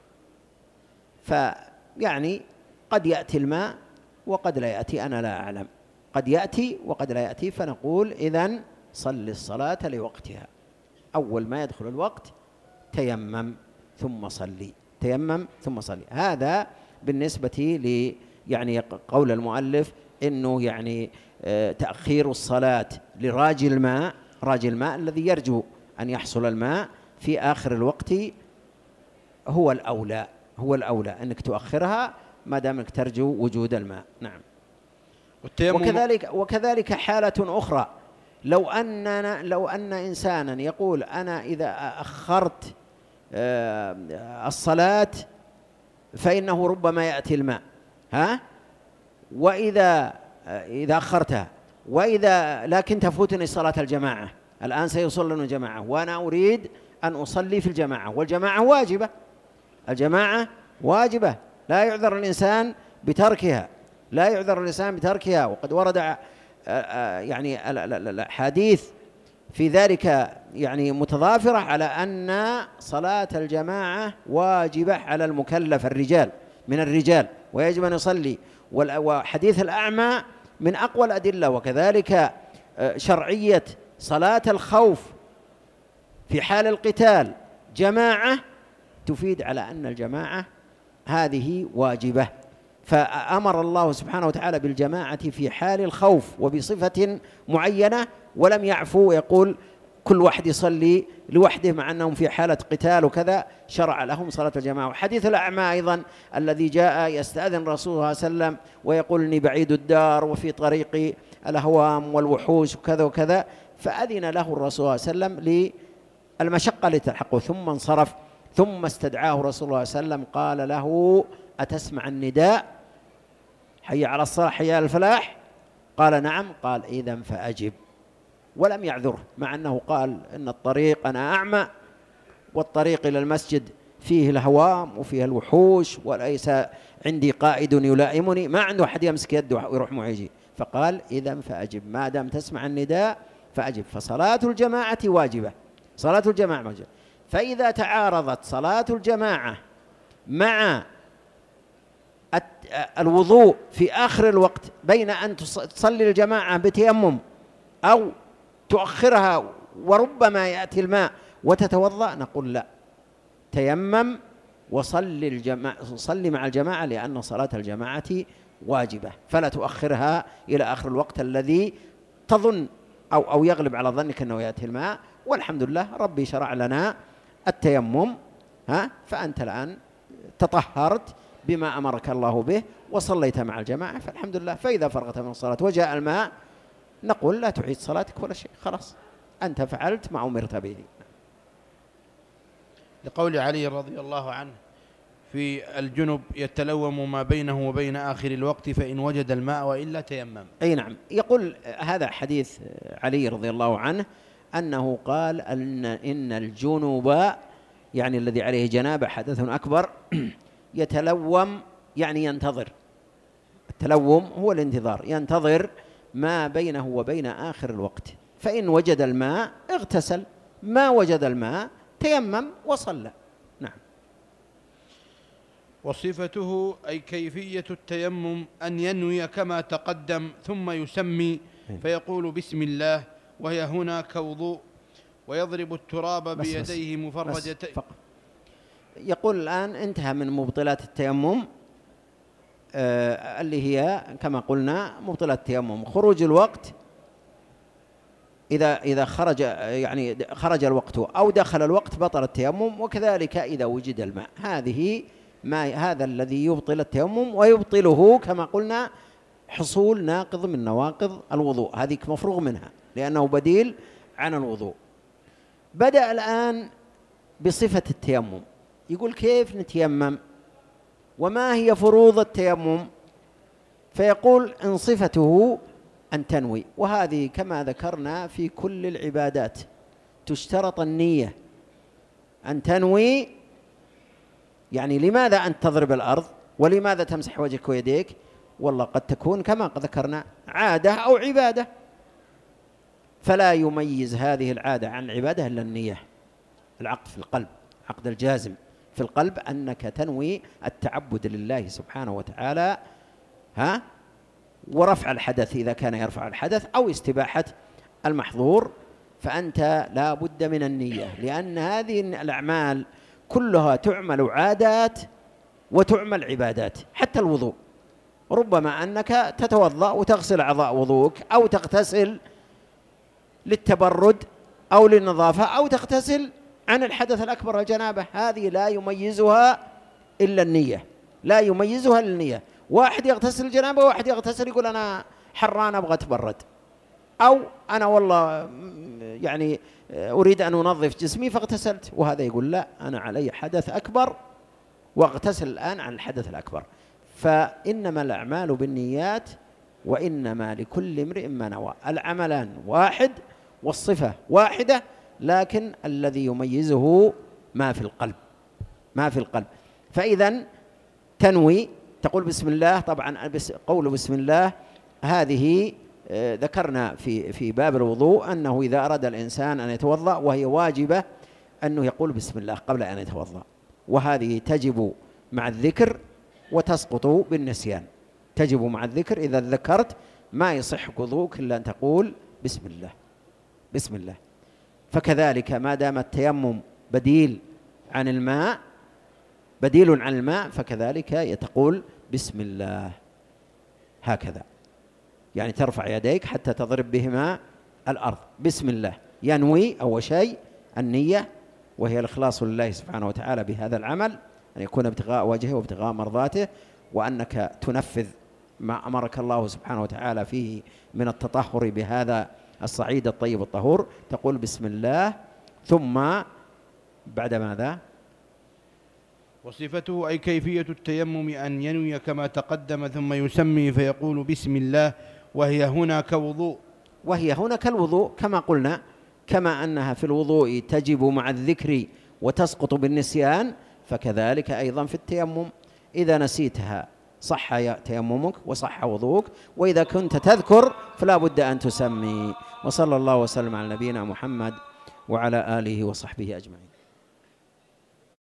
فيعني قد يأتي الماء وقد لا يأتي، أنا لا أعلم، قد يأتي وقد لا يأتي، فنقول إذن صل الصلاة لوقتها، أول ما يدخل الوقت تيمم ثم صلي، تيمم ثم صلي. هذا بالنسبة ل يعني قول المؤلف إنه يعني تأخير الصلاة لراجي الماء، راجي الماء الذي يرجو أن يحصل الماء في آخر الوقت هو الأولى، هو الأولى أنك تؤخرها ما دام أنك ترجو وجود الماء. نعم. وكذلك وكذلك حالة أخرى، لو أننا لو أن إنسانا يقول أنا إذا أخرت الصلاة فإنه ربما يأتي الماء، ها، وإذا إذا أخرتها، وإذا لكن تفوتني صلاة الجماعة، الآن سيصلون الجماعة وأنا أريد أن أصلي في الجماعة، والجماعة واجبة، الجماعة واجبة، لا يعذر الإنسان بتركها، لا يعذر الإنسان بتركها. وقد ورد يعني الحديث في ذلك يعني متضافرة على أن صلاة الجماعة واجبة على المكلف الرجال من الرجال، ويجب أن يصلي. وحديث الأعمى من أقوى الأدلة. وكذلك شرعية صلاة الخوف في حال القتال جماعة تفيد على أن الجماعة هذه واجبة، فأمر الله سبحانه وتعالى بالجماعة في حال الخوف وبصفة معينة، ولم يعفو ويقول كل واحد يصلي لوحده مع أنهم في حالة قتال وكذا، شرع لهم صلاة الجماعة. وحديث الأعمى أيضا الذي جاء يستأذن الرسول صلى الله عليه وسلم ويقول إني بعيد الدار وفي طريقي الأهوام والوحوش وكذا وكذا، فأذن له الرسول صلى الله عليه وسلم للمشقة لتلحقه، ثم انصرف، ثم استدعاه رسول الله صلى الله عليه وسلم قال له أتسمع النداء حي على الصلاة حي على الفلاح؟ قال نعم. قال إذن فأجب، ولم يعذره، مع أنه قال إن الطريق أنا أعمى والطريق إلى المسجد فيه الهوام وفيه الوحوش وليس عندي قائد يلائمني، ما عنده أحد يمسك يده ويروح معه يجي، فقال إذن فأجب، ما دام تسمع النداء فأجب. فصلاة الجماعة واجبة، صلاة الجماعة واجبة. فإذا تعارضت صلاة الجماعة مع الوضوء في آخر الوقت، بين أن تصلي الجماعة بتيمم أو تؤخرها وربما يأتي الماء وتتوضأ، نقول لا، تيمم وصلي الجماعة، صلي مع الجماعة، لأن صلاة الجماعة واجبة، فلا تؤخرها إلى آخر الوقت الذي تظن أو أو يغلب على ظنك أنه يأتي الماء. والحمد لله ربي شرع لنا التيمم، ها، فأنت الآن تطهرت بما أمرك الله به وصليت مع الجماعة فالحمد لله. فإذا فرغت من الصلاة وجاء الماء نقول لا تعيد صلاتك ولا شيء، خلاص أنت فعلت ما أمرت به. لقول علي رضي الله عنه في الجنب يتلوم ما بينه وبين آخر الوقت فإن وجد الماء وإلا تيمم. أي نعم. يقول هذا حديث علي رضي الله عنه أنه قال أن إن الجنوب يعني الذي عليه جنابة حدث أكبر يتلوم يعني ينتظر. التلوم هو الانتظار، ينتظر ما بينه وبين آخر الوقت، فإن وجد الماء اغتسل، ما وجد الماء تيمم وصلى. نعم. وصفته أي كيفية التيمم أن ينوي كما تقدم ثم يسمي فيقول بسم الله وهي هنا كوضوء ويضرب التراب بيديه مفرجة. يقول الآن انتهى من مبطلات التيمم آه اللي هي كما قلنا مبطلات التيمم خروج الوقت، إذا إذا خرج يعني خرج الوقت أو دخل الوقت بطل التيمم، وكذلك إذا وجد الماء. هذه ما هذا الذي يبطل التيمم، ويبطله كما قلنا حصول ناقض من نواقض الوضوء، هذه مفروغ منها لأنه بديل عن الوضوء. بدأ الآن بصفة التيمم، يقول كيف نتيمم وما هي فروض التيمم، فيقول إن صفته أن تنوي، وهذه كما ذكرنا في كل العبادات تشترط النية، أن تنوي. يعني لماذا أن تضرب الأرض ولماذا تمسح وجهك ويديك؟ والله قد تكون كما ذكرنا عادة أو عبادة، فلا يميز هذه العادة عن العبادة إلا النية، العقد في القلب، عقد الجازم في القلب أنك تنوي التعبد لله سبحانه وتعالى، ها، ورفع الحدث إذا كان يرفع الحدث أو استباحة المحظور، فأنت لا بد من النية، لأن هذه الأعمال كلها تعمل عادات وتعمل عبادات. حتى الوضوء ربما أنك تتوضأ وتغسل أعضاء وضوءك أو تغتسل للتبرد أو للنظافة أو تغتسل عن الحدث الأكبر والجنابة، هذه لا يميزها إلا النية، لا يميزها إلا النية. واحد يغتسل الجنابة وواحد يغتسل يقول أنا حران أبغى أتبرد، أو أنا والله يعني أريد أن أنظف جسمي فاغتسلت، وهذا يقول لا أنا علي حدث أكبر واغتسل الآن عن الحدث الأكبر. فإنما الأعمال بالنيات وإنما لكل امرئ ما نوى، العملان واحد والصفة واحدة، لكن الذي يميزه ما في القلب، ما في القلب. فإذا تنوي تقول بسم الله، طبعا قول بسم الله هذه ذكرنا في في باب الوضوء أنه إذا أراد الإنسان أن يتوضأ وهي واجبة أنه يقول بسم الله قبل أن يتوضأ، وهذه تجب مع الذكر وتسقط بالنسيان. تجب مع الذكر، إذا ذكرت ما يصح وضوءك إلا أن تقول بسم الله بسم الله. فكذلك ما دام التيمم بديل عن الماء بديل عن الماء فكذلك يتقول بسم الله هكذا، يعني ترفع يديك حتى تضرب بهما الأرض بسم الله. ينوي أول شيء النية وهي الإخلاص لله سبحانه وتعالى بهذا العمل، أن يكون ابتغاء وجهه وابتغاء مرضاته، وأنك تنفذ ما أمرك الله سبحانه وتعالى فيه من التطهر بهذا الصعيد الطيب الطهور. تقول بسم الله ثم بعد ماذا؟ وصفته أي كيفية التيمم أن ينوي كما تقدم ثم يسمي فيقول بسم الله وهي هنا كوضوء. وهي هنا كالوضوء كما قلنا، كما أنها في الوضوء تجب مع الذكر وتسقط بالنسيان، فكذلك أيضا في التيمم إذا نسيتها صح تيممك وصح وضوءك، وإذا كنت تذكر فلا بد أن تسمي. وصلى الله وسلم على نبينا محمد وعلى آله وصحبه أجمعين.